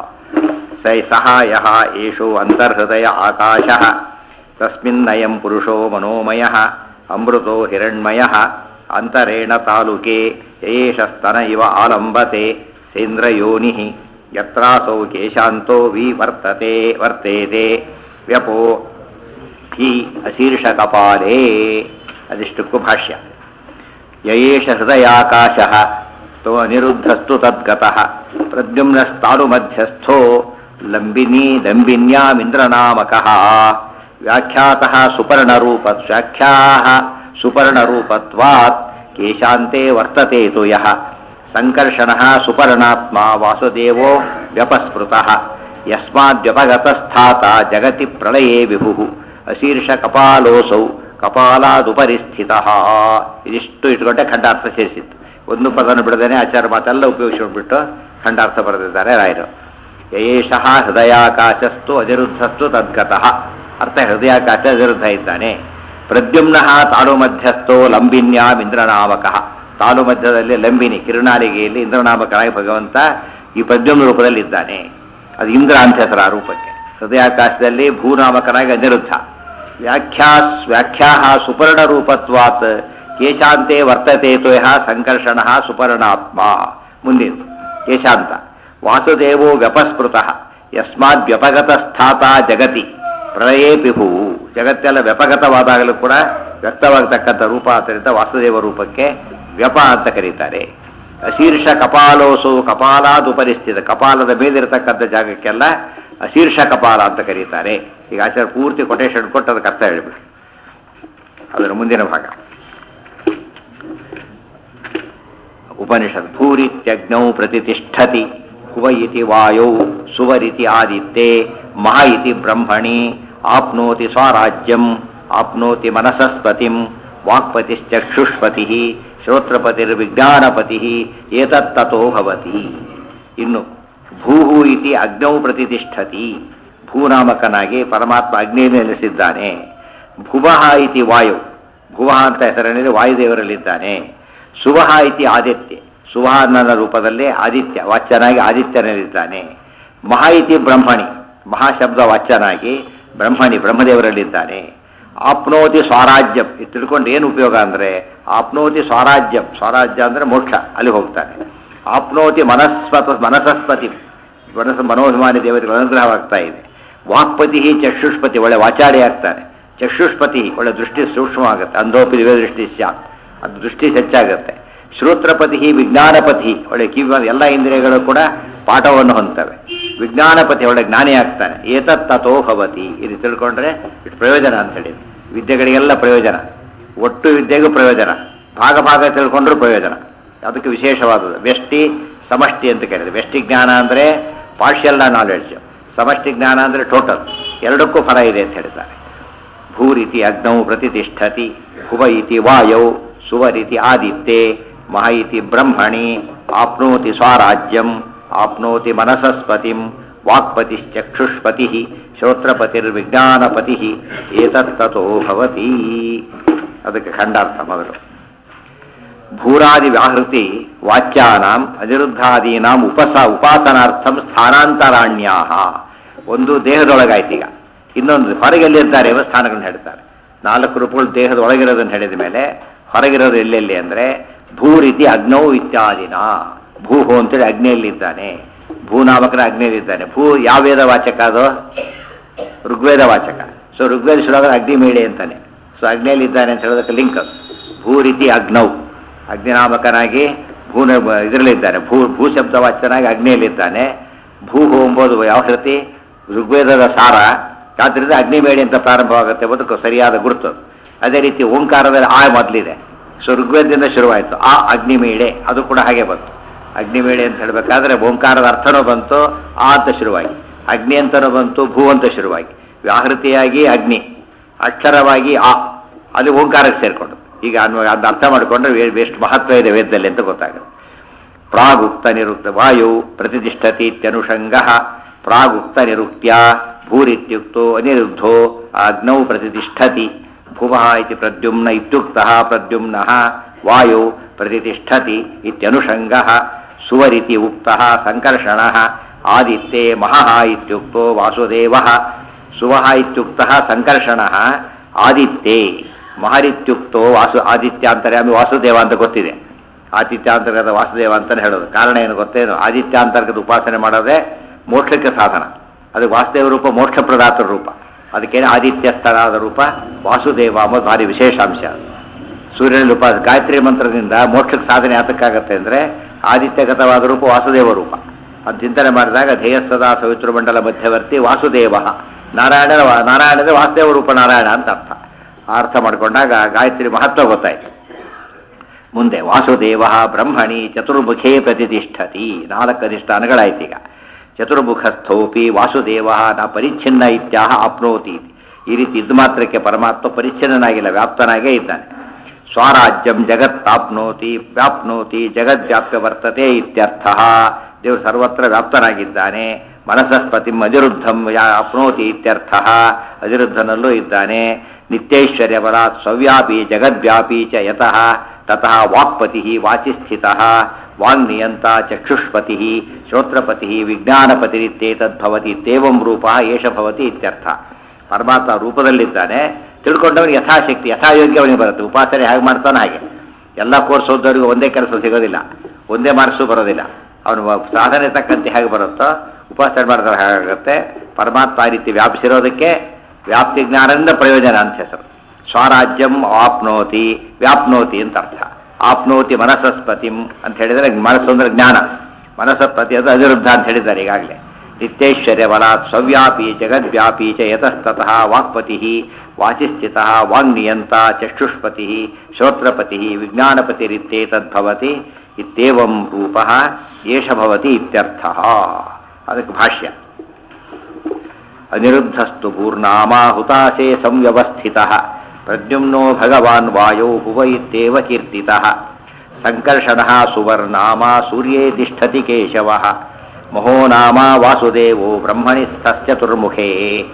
ಸಹಾಯ ಏಷೋ ಅಂತರ್ಹೃದಯ ಆಕಾಶ ತಸ್ಮಿನ್ನಯಂ ಪುರುಷೋ ಮನೋಮಯ ಅಮೃತೋ ಹಿರಣ್ಮಯ ಅಂತರೇಣ ತಾಲುಕೆ ಯೇಷ ಸ್ತನ ಇವ ಆಲಂಬತೆ ಸೇಂದ್ರಯೋನಿ ಯತ್ರಾಸೌ ಕೇಶಾಂತೋ ವಿ ವರ್ತೇತೆ ವ್ಯಪೋ ಹಿ ಅಶೀರ್ಷ ಕಪಾಲೇ. ಅದಿಷ್ಟಕ್ಕೂ ಭಾಷ್ಯ. ಯಯೇಷ ಹೃದಯಾಕಾಶ ತೋ ಅನಿರುದ್ಧಸ್ತು ತದ್ಗತಃ ಪ್ರದ್ಯುಮ್ನಸ್ತಾನು ಮಧ್ಯಸ್ಥೋ ಲಂಬಿನ್ಯಾಮಿಂದ್ರನಾಮಕಃ ವ್ಯಾಖ್ಯಾತಃ ಸುಪರ್ಣರೂಪತ್ವಾತ್ ಕೇಶಾಂತೆ ವರ್ತತೆ ತು ಯಃ ಸಂಕರ್ಷಣಃ ಸುಪರ್ಣಾತ್ಮ ವಾಸುದೇವೋ ವ್ಯಪಸ್ಮೃತಃ ಯಸ್ಮಾದ್ವ್ಯಪಗತಸ್ಥಾತ ಜಗತಿ ಪ್ರಳಯೇ ವಿಭುಃ ಅಶೀರ್ಷ ಕಪಾಲೋಸೌ ಕಪಾಲಾದುಪರಿಸ್ಥಿತಃ. ಇದಿಷ್ಟು ಇಟ್ಕೊಂಡೆ ಖಂಡಾರ್ಥ ಸೇರಿಸಿತ್ತು. ಒಂದು ಪದನ ಬಿಡದೇನೆ ಆಚಾರ ಮಾತೆಲ್ಲ ಉಪಯೋಗಿಸಿಬಿಟ್ಟು ಖಂಡಾರ್ಥ ಬರೆದಿದ್ದಾರೆ ರಾಯರು. ಯಯೇಷಃ ಹೃದಯಾಕಾಶಸ್ತು ಅನಿರುದ್ಧಸ್ತು ತದ್ಗತಃ. ಅರ್ಥ ಹೃದಯಾಕಾಶ ಅನಿರುದ್ಧ ಇದ್ದಾನೆ. ಪ್ರದ್ಯುಮ್ನಃ ತಾಳು ಮಧ್ಯಸ್ಥೋ ಲಂಬಿನ್ಯಾಮ್ ಇಂದ್ರನಾಮಕಃ. ತಾಳು ಮಧ್ಯದಲ್ಲಿ ಲಂಬಿನಿ ಕಿರುನಾಲಿಗೆಯಲ್ಲಿ ಇಂದ್ರನಾಮಕನಾಗಿ ಭಗವಂತ ಈ ಪ್ರದ್ಯುಮ್ನ ರೂಪದಲ್ಲಿ ಇದ್ದಾನೆ. ಅದು ಇಂದ್ರ ಅಂತ ಹೆಸರು ಆ ರೂಪಕ್ಕೆ. ಹೃದಯಾಕಾಶದಲ್ಲಿ ಭೂನಾಮಕನಾಗಿ ಅನಿರುದ್ಧ. ವ್ಯಾಖ್ಯಾ ಸುಪರ್ಣ ರೂಪತ್ವಾತ್ ಕೇಶಾಂತೆ ವರ್ತತೆ ತೋಯ ಸಂಕರ್ಷಣ ಸುಪರ್ಣಾತ್ಮ. ಮುಂದಿನ ಕೇಶಾಂತ ವಾಸುದೇವೋ ವ್ಯಪಸ್ಮೃತಃ ಯಸ್ಮಾದ್ ವ್ಯಪಗತ ಸ್ಥಾತ ಜಗತಿ ಪ್ರಳಯೇ ಪಿಭು. ಜಗತ್ತೆಲ್ಲ ವ್ಯಪಗತವಾದಾಗಲೂ ಕೂಡ ವ್ಯಕ್ತವಾಗತಕ್ಕಂಥ ರೂಪ ಆದ್ದರಿಂದ ವಾಸುದೇವ ರೂಪಕ್ಕೆ ವ್ಯಪ ಅಂತ ಕರೀತಾರೆ. ಅಶೀರ್ಷ ಕಪಾಲೋಸು ಕಪಾಲಾದುಪರಿಸ್ಥಿತ. ಕಪಾಲದ ಮೇಲಿರತಕ್ಕಂಥ ಜಾಗಕ್ಕೆಲ್ಲ ಅಶೀರ್ಷ ಕಪಾಲ ಅಂತ ಕರೀತಾರೆ. ಈಗ ಆಚಾರ್ಯ ಪೂರ್ತಿ ಕೊಟೇಶನ್ ಕೊಟ್ಟು ಅದಕ್ಕೆ ಅರ್ಥ ಹೇಳಿಬಿಡಿ. ಅದರ ಮುಂದಿನ ಭಾಗ ಉಪನಿಷತ್. ಭೂರಿತ್ಯಗ್ನೌ ಪ್ರತಿಷ್ಠತಿ ಹುವ ಇತಿ ವಾಯೌ ಸುವರಿತಿ ಆದಿತ್ಯೆ ಮಹ ಇತಿ ಬ್ರಹ್ಮಣಿ ಆಪ್ನೋತಿ ಸ್ವರಾಜ್ಯಂ ಆಪ್ನೋತಿ ಮನಸಸ್ಪತಿಂ ವಾಕ್ಪತಿಶ್ಚಕ್ಷುಷ್ಪತಿ ಶ್ರೋತ್ರಪತಿರ್ವಿಜ್ಞಾನಪತಿ ಏತತ್ತತೋ ಭವತಿ. ಇನ್ನು ಭೂಹು ಇತಿ ಅಗ್ನೌ ಪ್ರತಿಷ್ಠತಿ. ಭೂನಾಮಕನಾಗಿ ಪರಮಾತ್ಮ ಅಗ್ನಿಯಲ್ಲಿ ನೆಲೆಸಿದ್ದಾನೆ. ಭುವಃ ಇತಿ ವಾಯು. ಭುವಃ ಅಂತ ಹೆಸರಿನಲ್ಲಿ ವಾಯುದೇವರಲ್ಲಿದ್ದಾನೆ. ಸುವಹ ಇತಿ ಆದಿತ್ಯ. ಸುವರ್ಣನ ರೂಪದಲ್ಲಿ ಆದಿತ್ಯ ವಾಚ್ಯನಾಗಿ ಆದಿತ್ಯನಲ್ಲಿದ್ದಾನೆ. ಮಹಾ ಇತಿ ಬ್ರಹ್ಮಣಿ, ಮಹಾಶಬ್ದ ವಾಚ್ಯನಾಗಿ ಬ್ರಹ್ಮಣಿ ಬ್ರಹ್ಮದೇವರಲ್ಲಿದ್ದಾನೆ. ಆಪ್ನೋತಿ ಸ್ವರಾಜ್ಯಂ, ಇದು ತಿಳ್ಕೊಂಡು ಏನು ಉಪಯೋಗ ಅಂದರೆ ಆಪ್ನೋತಿ ಸ್ವರಾಜ್ಯಂ, ಸ್ವರಾಜ್ಯ ಅಂದರೆ ಮೋಕ್ಷ, ಅಲ್ಲಿ ಹೋಗ್ತಾನೆ. ಆಪ್ನೋತಿ ಮನಸಸ್ಪತಿ, ಮನೋಭಿಮಾನಿ ದೇವತೆಗಳ ಅನುಗ್ರಹವಾಗ್ತಾ ಇದೆ. ವಾಕ್ಪತಿ ಚಕ್ಷುಷ್ಪತಿ, ಒಳ್ಳೆ ವಾಚಾಡಿ ಆಗ್ತಾನೆ. ಚಕ್ಷುಷ್ಪತಿ ಒಳ್ಳೆ ದೃಷ್ಟಿ ಸೂಕ್ಷ್ಮ ಆಗುತ್ತೆ. ಅಂಧೋಪಿ ದಿವ್ಯ ದೃಷ್ಟಿ ಸ್ಯಾತ್, ಅದು ದೃಷ್ಟಿ ಹೆಚ್ಚಾಗುತ್ತೆ. ಶ್ರೋತ್ರಪತಿ ವಿಜ್ಞಾನಪತಿ, ಒಳ್ಳೆ ಕಿವಿ ಎಲ್ಲ ಇಂದ್ರಿಯಗಳು ಕೂಡ ಪಾಠವನ್ನು ಹೊಂದ್ತವೆ. ವಿಜ್ಞಾನಪತಿ ಒಳ್ಳೆ ಜ್ಞಾನಿ ಆಗ್ತಾನೆ. ಏತತ್ ತಥೋ ಭವತಿ, ಇದು ತಿಳ್ಕೊಂಡ್ರೆ ಇಷ್ಟು ಪ್ರಯೋಜನ ಅಂತ ಹೇಳಿದೆ. ವಿದ್ಯೆಗಳಿಗೆಲ್ಲ ಪ್ರಯೋಜನ, ಒಟ್ಟು ವಿದ್ಯೆಗೂ ಪ್ರಯೋಜನ, ಭಾಗ ಭಾಗ ತಿಳ್ಕೊಂಡ್ರೂ ಪ್ರಯೋಜನ. ಅದಕ್ಕೆ ವಿಶೇಷವಾದದ್ದು ವ್ಯಷ್ಟಿ ಸಮಷ್ಟಿ ಅಂತ ಕೇಳಿದೆ. ವ್ಯಷ್ಟಿ ಜ್ಞಾನ ಅಂದರೆ ಪಾರ್ಷಿಯಲ್ ನಾಲೆಡ್ಜ್, ಸಮಷ್ಟಿ ಜ್ಞಾನ ಅಂದರೆ ಟೋಟಲ್, ಎರಡಕ್ಕೂ ಫಲ ಇದೆ ಅಂತ ಹೇಳ್ತಾರೆ. ಭೂರಿತಿ ಅಗ್ನೌ ಪ್ರತಿಷ್ಠತಿ, ಭುವ ಇತಿ ವಾಯೌ, ಸುವರಿತಿ ಆದಿತ್ಯೆ, ಮಹ ಇತಿ ಬ್ರಹ್ಮಣಿ, ಆಪ್ನೋತಿ ಸ್ವರಾಜ್ಯಂ, ಆಪ್ನೋತಿ ಮನಸಸ್ಪತಿಂ, ವಾಕ್ಪತಿಶ್ಚಕ್ಷುಷ್ಪತಿ, ಶ್ರೋತ್ರಪತಿರ್ವಿಜ್ಞಾನಪತಿ, ಏತತ್ತತೋ ಭವತಿ. ಅದಕ್ಕೆ ಖಂಡಾರ್ಥ ಮೊದಲು. ಭೂರಾದಿ ವ್ಯಾಹೃತಿ ವಾಚ್ಯಾನಾಂ ಅನಿರುದ್ಧಾದೀನಾಂ ಉಪಾಸನಾರ್ಥಂ ಸ್ಥಾನಾಂತರಾಣ್ಯಾಹ. ಒಂದು ದೇಹದೊಳಗಾಯ್ತೀಗ, ಇನ್ನೊಂದು ಹೊರಗೆಲ್ಲಿರ್ತಾರೆ ಎಂಬ ಸ್ಥಾನಗಳನ್ನು ಹೇಳ್ತಾರೆ. 4 ರೂಪಗಳು ದೇಹದ ಒಳಗಿರೋದನ್ನು ಹೇಳಿದ ಮೇಲೆ ಹೊರಗಿರೋದು ಎಲ್ಲೆಲ್ಲಿ ಅಂದರೆ ಭೂರಿತಿ ಅಗ್ನೌ ಇತ್ಯಾದಿನ. ಭೂಹು ಅಂತೇಳಿ ಅಗ್ನಿಯಲ್ಲಿದ್ದಾನೆ, ಭೂನಾಮಕನ ಅಗ್ನಿಯಲ್ಲಿದ್ದಾನೆ. ಭೂ ಯಾವ ವೇದ ವಾಚಕ? ಅದು ಋಗ್ವೇದ ವಾಚಕ. ಸೊ ಋಗ್ವೇದ ಶುರುವಾಗ ಅಗ್ನಿಮೇಳೆ ಅಂತಾನೆ. ಸೊ ಅಗ್ನಿಯಲ್ಲಿದ್ದಾನೆ ಅಂತ ಹೇಳೋದಕ್ಕೆ ಲಿಂಕ್. ಭೂರಿತಿ ಅಗ್ನೌ, ಅಗ್ನಿನಾಮಕನಾಗಿ ಇದರಲ್ಲಿದ್ದಾನೆ. ಭೂ ಶಬ್ದ ವಾಚ್ಯನಾಗಿ ಅಗ್ನಿಯಲ್ಲಿದ್ದಾನೆ. ಭೂಹು ಎಂಬುದು ಯಾವ ಕೃತಿ? ಋಗ್ವೇದದ ಸಾರ. ಆದ್ದರಿಂದ ಅಗ್ನಿಮೇಳೆ ಅಂತ ಪ್ರಾರಂಭವಾಗುತ್ತೆ ಎಂಬುದಕ್ಕೆ ಸರಿಯಾದ ಗುರುತು. ಅದೇ ರೀತಿ ಓಂಕಾರದಲ್ಲಿ ಆ ಮೊದಲಿದೆ. ಸೊ ಋಗ್ವೇದದಿಂದ ಶುರುವಾಯಿತು ಆ ಅಗ್ನಿಮೇಳೆ, ಅದು ಕೂಡ ಹಾಗೆ ಬಂತು. ಅಗ್ನಿಮೇಳೆ ಅಂತ ಹೇಳಬೇಕಾದ್ರೆ ಓಂಕಾರದ ಅರ್ಥನೂ ಬಂತು, ಆ ಅಂತ ಶುರುವಾಗಿ, ಅಗ್ನಿ ಅಂತನೂ ಬಂತು, ಭೂ ಅಂತ ಶುರುವಾಗಿ, ವ್ಯಾಹೃತಿಯಾಗಿ ಅಗ್ನಿ, ಅಕ್ಷರವಾಗಿ ಆ, ಅಲ್ಲಿ ಓಂಕಾರಕ್ಕೆ ಸೇರಿಕೊಂಡು. ಈಗ ಅದನ್ನ ಅರ್ಥ ಮಾಡಿಕೊಂಡ್ರೆ ಎಷ್ಟು ಮಹತ್ವ ಇದೆ ವೇದದಲ್ಲಿ ಅಂತ ಗೊತ್ತಾಗುತ್ತೆ. ಪ್ರಾಗುಕ್ತ ನಿರುಕ್ತ ವಾಯು ಪ್ರತಿಷ್ಠತಿ ಇತ್ಯನುಷಂಗ. ಪ್ರಾಗುಕ್ತ ನಿರುಕ್ತ್ಯ ಭೂರಿತ್ಯುಕ್ತೋ ಅನಿರುದ್ಧೋ ಅಗ್ನೌ ಪ್ರತಿಷ್ಠತಿ. ಭುವಃ ಇತಿ ಪ್ರದ್ಯುಮ್ನ ಇತ್ಯುಕ್ತಃ ಪ್ರದ್ಯುಮ್ನಃ ವಾಯು ಪ್ರತಿಷ್ಠತಿ ಇತ್ಯನುಷಂಗಃ. ಸುವರಿತಿ ಉಕ್ತಃ ಸಂಕರ್ಷಣಃ. ಆದಿತ್ಯೆ ಮಹಃ ಇತ್ಯುಕ್ತೋ ವಾಸುದೇವಃ. ಸುವಃ ಇತ್ಯುಕ್ತಃ ಸಂಕರ್ಷಣಃ. ಆದಿತ್ಯೆ ಮಹರಿತ್ಯುಕ್ತೋ ಆದಿತ್ಯ ಅಂತಾರೆ. ಆಮೇಲೆ ವಾಸುದೇವ ಅಂತ ಗೊತ್ತಿದೆ. ಆದಿತ್ಯಾಂತರ್ಗತ ವಾಸುದೇವ ಅಂತಲೇ ಹೇಳೋದು. ಕಾರಣ ಏನು ಗೊತ್ತೇನು? ಆದಿತ್ಯಾಂತರ್ಗದ ಉಪಾಸನೆ ಮಾಡೋದೇ ಮೋಕ್ಷಕ್ಕೆ ಸಾಧನ. ಅದು ವಾಸುದೇವ ರೂಪ ಮೋಕ್ಷಪ್ರದಾತರ ರೂಪ. ಅದಕ್ಕೇನೆ ಆದಿತ್ಯ ಸ್ಥಳಾದ ರೂಪ ವಾಸುದೇವ ಅಂಬೋದು ಭಾರಿ ವಿಶೇಷಾಂಶ. ಸೂರ್ಯನಲ್ಲಿ ಗಾಯತ್ರಿ ಮಂತ್ರದಿಂದ ಮೋಕ್ಷಕ್ಕೆ ಸಾಧನೆ ಯಾತಕ್ಕಾಗತ್ತೆ ಅಂದರೆ ಆದಿತ್ಯಗತವಾದ ರೂಪ ವಾಸುದೇವ ರೂಪ. ಅದು ಚಿಂತನೆ ಮಾಡಿದಾಗ ಧ್ಯೇಯಸ್ಸದಾ ಸವಿತೃಮಂಡಲ ಮಧ್ಯವರ್ತಿ ವಾಸುದೇವ. ನಾರಾಯಣದ ವಾಸುದೇವ ರೂಪ ನಾರಾಯಣ ಅಂತ ಅರ್ಥ. ಆ ಅರ್ಥ ಮಾಡಿಕೊಂಡಾಗ ಗಾಯತ್ರಿ ಮಹತ್ವ ಗೊತ್ತಾಯ್ತು. ಮುಂದೆ ವಾಸುದೇವ ಬ್ರಹ್ಮಣಿ ಚತುರ್ಮುಖೇ ಪ್ರತಿಷ್ಠತಿ. 4 ಅಧಿಷ್ಠಾನಗಳಾಯ್ತೀಗ. ಚತುರ್ಮುಖಸ್ಥೋಪಿ ವಾಸುದೇವ ನ ಪರಿಚ್ಛಿನ್ನ ಇತ್ಯಾಹ ಆಪ್ನೋತಿ. ಈ ರೀತಿ ಇದ್ದು ಮಾತ್ರಕ್ಕೆ ಪರಮಾತ್ಮ ಪರಿಚ್ಛಿನ್ನನಾಗಿಲ್ಲ, ವ್ಯಾಪ್ತನಾಗೇ ಇದ್ದಾನೆ. ಸ್ವರಾಜ್ಯಂ ಜಗತ್ತಾಪ್ನೋತಿ ವ್ಯಾಪ್ನೋತಿ ಜಗದ್ವ್ಯಾಪ್ಯ ವರ್ತತೆ ಇತ್ಯರ್ಥ. ದೇವರು ಸರ್ವತ್ರ ವ್ಯಾಪ್ತನಾಗಿದ್ದಾನೆ. ಮನಸಸ್ಪತಿಂ ಅನಿರುದ್ಧಂ ಆಪ್ನೋತಿ ಇತ್ಯರ್ಥ. ಅನಿರುದ್ಧನಲ್ಲೂ ಇದ್ದಾನೆ. ನಿತ್ಯೈಶ್ವರ್ಯ ಬಲಾತ್ ಸವ್ಯಾಪಿ ಜಗದ್ವ್ಯಾಪಿ ಚ ಯತಃ ತತಃ ವಾಕ್ಪತಿ ವಾಚಿಸ್ಥಿತಃ. ವಾಂಗ್ನಿಯಂತ ಚಕ್ಷುಷ್ಪತಿ ಶ್ರೋತ್ರಪತಿ ವಿಜ್ಞಾನಪತಿರಿತ್ಯೇತದ್ಭವತಿ. ಇತ್ಯೇವಂ ರೂಪ ಏಷ ಭವತಿ ಇತ್ಯರ್ಥ. ಪರಮಾತ್ಮ ರೂಪದಲ್ಲಿದ್ದಾನೆ. ತಿಳ್ಕೊಂಡವನಿಗೆ ಯಥಾಶಕ್ತಿ ಯಥಾಯೋಗ್ಯ ಅವನಿಗೆ ಬರುತ್ತೆ. ಉಪಾಸನೆ ಹೇಗೆ ಮಾಡ್ತಾನೆ ಹಾಗೆ. ಎಲ್ಲ ಕೋರ್ಸ್ ಓದೋರಿಗೆ ಒಂದೇ ಕೆಲಸ ಸಿಗೋದಿಲ್ಲ, ಒಂದೇ ಮಾರ್ಕ್ಸು ಬರೋದಿಲ್ಲ. ಅವನು ಸಾಧನೆ ತಕ್ಕಂತೆ ಹೇಗೆ ಬರುತ್ತೋ ಉಪಾಸನೆ ಮಾಡಿದ್ರೆ ಹೇಗಾಗುತ್ತೆ. ಪರಮಾತ್ಮ ಆ ರೀತಿ ವ್ಯಾಪಿಸಿರೋದಕ್ಕೆ ವ್ಯಾಪ್ತಿ ಜ್ಞಾನದಿಂದ ಪ್ರಯೋಜನ ಅಂತ ಹೆಸರು. ಸ್ವರಾಜ್ಯಂ ಆಪ್ನೋತಿ ವ್ಯಾಪ್ನೋತಿ ಅಂತ ಅರ್ಥ. ಆಪ್ನೋತಿ ಮನಸಸ್ಪತಿಂ ಅಂತ ಹೇಳಿದರೆ ಮನಸ್ಸು ಅಂದರೆ ಜ್ಞಾನ. ಮನಸಸ್ಪತಿ ಅದು ಅನಿರುದ್ಧ ಅಂತ ಹೇಳಿದ್ದಾರೆ ಈಗಾಗಲೇ. ನಿತ್ಯೈಶ್ವರ್ಯ ಬಲಾತ್ ಸವ್ಯಾಪಿ ಜಗದ್ವ್ಯಾಪಿ ಚ ಯತಸ್ತತಃ ವಾಕ್ಪತಿ ವಾಚಿಸ್ಥಿತಃ ವಾಂಗ್ನಿಯಂತ ಚಕ್ಷುಷ್ಪತಿ ಶ್ರೋತ್ರಪತಿ ವಿಜ್ಞಾನಪತಿರಿತ್ಯೇತದ್ಭವತಿ. ಇತ್ಯೇವಂ ರೂಪ ಏಷ ಭವತಿ ಇತ್ಯರ್ಥ. ಅದಕ್ಕೆ ಭಾಷ್ಯ. ಅನಿರುದ್ಧಸ್ತು ಭೂರ್ನಾಮ ಹುತಾಶೇ ಸಂವ್ಯವಸ್ಥಿತಃ ಪ್ರದ್ಯುಮ್ನೋ ಭಗವಾನ್ ವಾಯೋ ಭುವ ಇತ್ಯೇವ ಕೀರ್ತಿತಃ. ಸಂಕರ್ಷಣಃ ಸುವರ್ನಾಮ ಸೂರ್ಯೇ ತಿಷ್ಠತಿ ಕೇಶವಃ. ಮಹೋ ನಾಮ ವಾಸುದೇವೋ ಬ್ರಹ್ಮಣಿಸ್ಥಶ್ಚತುರ್ಮುಖೇ.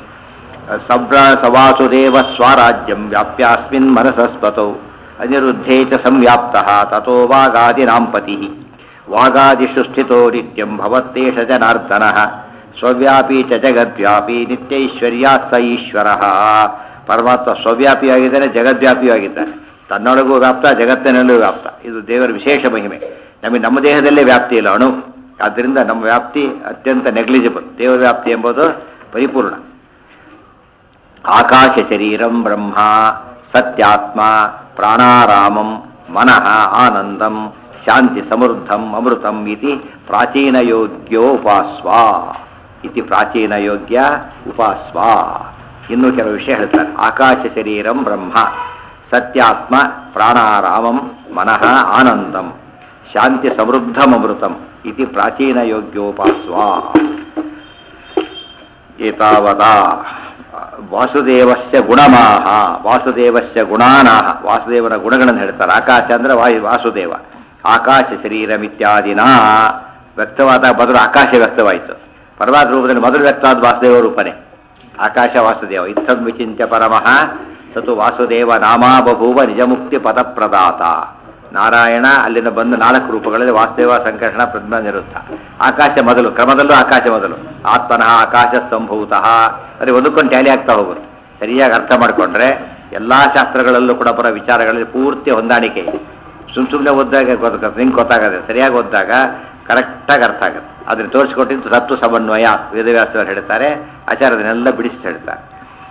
ಸವಾಸುದೇವ ಸ್ವರಾಜ್ಯಂ ವ್ಯಾಪ್ಯಾಸ್ಮಿನ್ ಮನಸಸ್ಪತೌ ಅನಿರುದ್ಧೇ ಚ ಸಂವ್ಯಾಪ್ತಃ ತಥೋ ವಾಗಾದಿನಾಂ ಪತಿಃ. ವಾಗಾದಿಷು ಸ್ಥಿತೋ ನಿತ್ಯಂ ಭವತ್ತೇಷ ಜನಾರ್ದನಃ ಸ್ವವ್ಯಾಪಿ ಚ ಜಗದ್ವ್ಯಾಪಿ ನಿತ್ಯೈಶ್ವರ್ಯಾತ್ ಸ ಈಶ್ವರಃ. ಪರಮಾತ್ಮ ಸ್ವವ್ಯಾಪಿಯಾಗಿದ್ದಾನೆ, ಜಗದ್ವ್ಯಾಪಿಯಾಗಿದ್ದಾನೆ. ತನ್ನೊಳಗೂ ವ್ಯಾಪ್ತ, ಜಗತ್ತಿನಲ್ಲೂ ವ್ಯಾಪ್ತ. ಇದು ದೇವರ ವಿಶೇಷ ಮಹಿಮೆ. ನಮಗೆ ನಮ್ಮ ದೇಹದಲ್ಲೇ ವ್ಯಾಪ್ತಿ ಇಲ್ಲ, ಅಣು. ಆದ್ದರಿಂದ ನಮ್ಮ ವ್ಯಾಪ್ತಿ ಅತ್ಯಂತ ನೆಗ್ಲಿಜಿಬಲ್. ದೇವರ ವ್ಯಾಪ್ತಿ ಎಂಬುದು ಪರಿಪೂರ್ಣ. ಆಕಾಶ ಶರೀರಂ ಬ್ರಹ್ಮ ಸತ್ಯಾತ್ಮ ಪ್ರಾಣಾರಾಮಂ ಮನಃ ಆನಂದಂ ಶಾಂತಿ ಸಮೃದ್ಧಂ ಅಮೃತಂ ಇತಿ ಪ್ರಾಚೀನ ಯೋಗ್ಯೋ ಉಪಾಸ್ವ. ಇತಿ ಪ್ರಾಚೀನ ಯೋಗ್ಯ ಉಪಾಸ್ವ. ಇನ್ನೂ ಕೆಲವು ವಿಷಯ ಹೇಳ್ತಾರೆ. ಆಕಾಶ ಶರೀರಂ ಬ್ರಹ್ಮ ಸತ್ಯಾತ್ಮ ಪ್ರಾಣಾರಾಮಂ ಮನಃ ಆನಂದಂ ಶಾಂತಿ ಸಮೃದ್ಧಂ ಅಮೃತಂ ಇತಿ ಪ್ರಾಚೀನ ಯೋಗ್ಯೋಪಾಸ್ವ. ಏತಾವತಾ ವಾಸುದೇವಸ್ಯ ಗುಣಮಾಹ ವಾಸುದೇವಸ್ಯ ಗುಣಾನಾಹ. ವಾಸುದೇವನ ಗುಣಗಳನ್ನು ಹೇಳ್ತಾರೆ. ಆಕಾಶ ಅಂದರೆ ವಾಸುದೇವ. ಆಕಾಶ ಶರೀರಮಿತ್ಯಾದಿನ ವ್ಯಕ್ತವಾದ ಮೊದಲು ಆಕಾಶ ವ್ಯಕ್ತವಾಯಿತು. ಪರಮಾತ್ಮ ರೂಪದಲ್ಲಿ ಮೊದಲು ವ್ಯಕ್ತವಾದ ವಾಸುದೇವ ರೂಪನೇ ಆಕಾಶ ವಾಸುದೇವ. ಇತ್ತಂ ವಿಚಿಂತ್ಯ ಪರಮಃ ಸತು ವಾಸುದೇವ ನಾಮಾ ಬಭೂವ ನಿಜಮುಕ್ತಿ ಪದಪ್ರದಾತ. ನಾರಾಯಣ ಅಲ್ಲಿಂದ ಬಂದು 4 ರೂಪಗಳಲ್ಲಿ ವಾಸುದೇವ, ಸಂಕರ್ಷಣ, ಪ್ರಜ್ಞಾ, ನಿರುದ್ಧ. ಆಕಾಶ ಮೊದಲು, ಕ್ರಮದಲ್ಲೂ ಆಕಾಶ ಮೊದಲು. ಆತ್ಮನಃ ಆಕಾಶ ಸಂಭೂತಃ. ಅದೇ ಒಂದಕ್ಕೊಂದು ಟ್ಯಾಲಿ ಆಗ್ತಾ ಹೋಗುತ್ತೆ. ಸರಿಯಾಗಿ ಅರ್ಥ ಮಾಡಿಕೊಂಡ್ರೆ ಎಲ್ಲ ಶಾಸ್ತ್ರಗಳಲ್ಲೂ ಕೂಡ ಬರೋ ವಿಚಾರಗಳಲ್ಲಿ ಪೂರ್ತಿ ಹೊಂದಾಣಿಕೆ ಇದೆ. ಸುಮ್ಮನೆ ಓದಿದಾಗ ನಿಂಗೆ ಗೊತ್ತಾಗತ್ತೆ. ಸರಿಯಾಗಿ ಓದಿದಾಗ ಕರೆಕ್ಟಾಗಿ ಅರ್ಥ ಆಗುತ್ತೆ. ಅದನ್ನು ತೋರಿಸ್ಕೊಟ್ಟಿದ್ದು ತತ್ವ ಸಮನ್ವಯ ವೇದವ್ಯಾಸರು ಹೇಳ್ತಾರೆ. ಆಚಾರ್ಯದನ್ನೆಲ್ಲ ಬಿಡಿಸಿ ಹೇಳ್ತಾರೆ.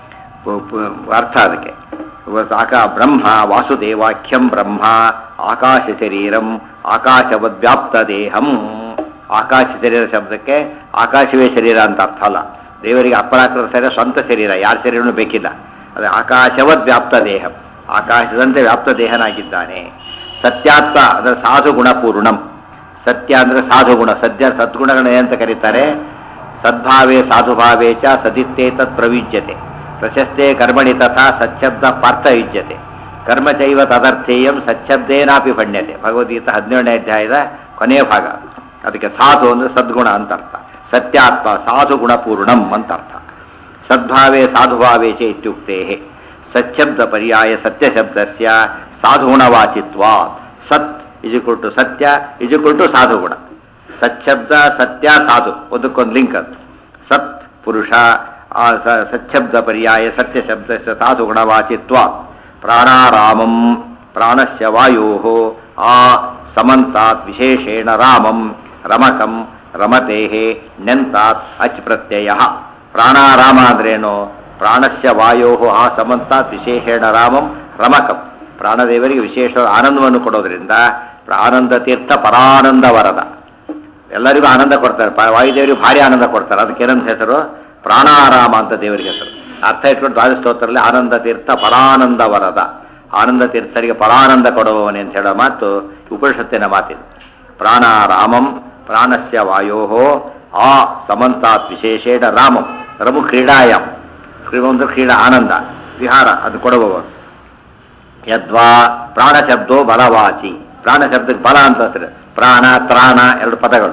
ಅರ್ಥ ಅದಕ್ಕೆ ಬ್ರಹ್ಮ ವಾಸುದೇವಾಖ್ಯಂ ಬ್ರಹ್ಮ ಆಕಾಶ ಶರೀರಂ ಆಕಾಶವದ್ವ್ಯಾಪ್ತ ದೇಹಂ. ಆಕಾಶ ಶರೀರ ಶಬ್ದಕ್ಕೆ ಆಕಾಶವೇ ಶರೀರ ಅಂತ ಅರ್ಥ ಅಲ್ಲ. ದೇವರಿಗೆ ಅಪರಾಕೃತ ಶರೀರ, ಸ್ವಂತ ಶರೀರ, ಯಾರ ಶರೀರನೂ ಬೇಕಿಲ್ಲ. ಅದು ಆಕಾಶವದ್ ವ್ಯಾಪ್ತ ದೇಹಂ, ಆಕಾಶದಂತೆ ವ್ಯಾಪ್ತ ದೇಹನಾಗಿದ್ದಾನೆ. ಸತ್ಯಾತ್ಮ ಅದರ ಸಾಧು ಗುಣಪೂರ್ಣಂ. ಸತ್ಯ ಅಂದರೆ ಸಾಧು ಗುಣ. ಸದ್ಗುಣಗಳನ್ನ ಏನಂತ ಕರೀತಾರೆ? ಸದ್ಭಾವೇ ಸಾಧುಭಾವೇ ಚ ಸದಿತ್ತೇತತ್ ಪ್ರವಿಜ್ಯತೆ ಪ್ರಶಸ್ತೆ ಕರ್ಮಣಿ ತಥಾ ಸಚ್ಛಬ್ದ ಪಾರ್ಥ ಯುಜ್ಯತೆ ಕರ್ಮ ಚೈವ ತದರ್ಥೇಯಂ ಸಚ್ಛಬ್ದೇನಾಪಿ ಭಣ್ಯತೆ. ಭಗವದ್ಗೀತಾ 17ನೇ ಅಧ್ಯಾಯದ ಕೊನೆಯ ಭಾಗ. ಅದಕ್ಕೆ ಸಾಧು ಅಂದರೆ ಸದ್ಗುಣ ಅಂತ ಅರ್ಥ. ಸತ್ಯಾತ್ಮ ಸಾಧು ಗುಣಪೂರ್ಣಂ ಅಂತ ಅರ್ಥ. ಸದ್ಭಾವೇ ಸಾಧುಭಾವೇ ಚ ಇತ್ಯುಕ್ತೇ ಸಚ್ಛಬ್ದ ಪರ್ಯಾಯ ಸತ್ಯಶಬ್ದಸ್ಯ ಸಾಧುಗುಣವಾಚಿತ್ವಾ. ಸತ್ ಇಜುಕೊಟ್ಟು ಸತ್ಯ ಇಜುಕೊಟ್ಟು ಸಾಧುಗುಣ. ಸಚ್ಛಬ್ದ ಸತ್ಯ ಸಾಧು ಒಂದಕ್ಕೊಂದು ಲಿಂಕ್. ಅದು ಸತ್ ಪುರುಷ, ಸಚ್ಛಬ್ದ ಪರ್ಯಾಯ ಸತ್ಯಶಬ್ದ ಸಾಧುಗುಣವಾಚಿತ್ವ. ಪ್ರಾಣಾರಾಮಂ ಪ್ರಾಣಸ್ಯ ವಾಯೋ ಆ ಸಮಂತಾತ್ ವಿಶೇಷೇಣ ರಾಮಂ ರಮಕಂ ರಮತೆ ನ್ಯಂತಾತ್ ಅಚ್ ಪ್ರತ್ಯಯ. ಪ್ರಾಣಾರಾಮ ಅಂದ್ರೇನು? ಪ್ರಾಣಸ್ಯ ವಾಯೋ ಆ ಸಮಂತಾತ್ ವಿಶೇಷೇಣ ರಾಮಂ ರಮಕಂ. ಪ್ರಾಣದೇವರಿಗೆ ವಿಶೇಷ ಆನಂದವನ್ನು ಕೊಡೋದ್ರಿಂದ ಆನಂದ ತೀರ್ಥ ಪರಾನಂದ ವರದ. ಎಲ್ಲರಿಗೂ ಆನಂದ ಕೊಡ್ತಾರೆ. ವಾಯುದೇವರಿಗೆ ಭಾರಿ ಆನಂದ ಕೊಡ್ತಾರೆ. ಅದಕ್ಕೆ ಏನಂತ ಹೆಸರು? ಪ್ರಾಣಾರಾಮ ಅಂತ ದೇವರಿಗೆ ಹೆಸರು. ಅರ್ಥ ಇಟ್ಕೊಂಡು ದ್ವಾದಶೋತ್ತರಲ್ಲಿ ಆನಂದ ತೀರ್ಥ ಪರಾನಂದ ವರದ. ಆನಂದ ತೀರ್ಥರಿಗೆ ಪರಾನಂದ ಕೊಡುವವನೇ ಅಂತ ಹೇಳೋ ಮಾತು ಉಪನಿಷತ್ತಿನ ಮಾತಿದೆ. ಪ್ರಾಣಾರಾಮಂ ಪ್ರಾಣಸ್ಯ ವಾಯೋ ಆ ಸಮಂತಾತ್ ವಿಶೇಷೇಣ ರಾಮಂ ರಮು ಕ್ರೀಡಾಯಾಮ್. ಒಂದು ಕ್ರೀಡಾ ಆನಂದ ವಿಹಾರ ಅದು ಕೊಡುವವರು. ಯದ್ವಾ ಪ್ರಾಣಶಬ್ದೋ ಬಲವಾಚಿ. ಪ್ರಾಣಶಬ್ದಕ್ಕೆ ಬಲ ಅಂತ ಹೆಸರು. ಪ್ರಾಣ ತ್ರಾಣ 2 ಪದಗಳು.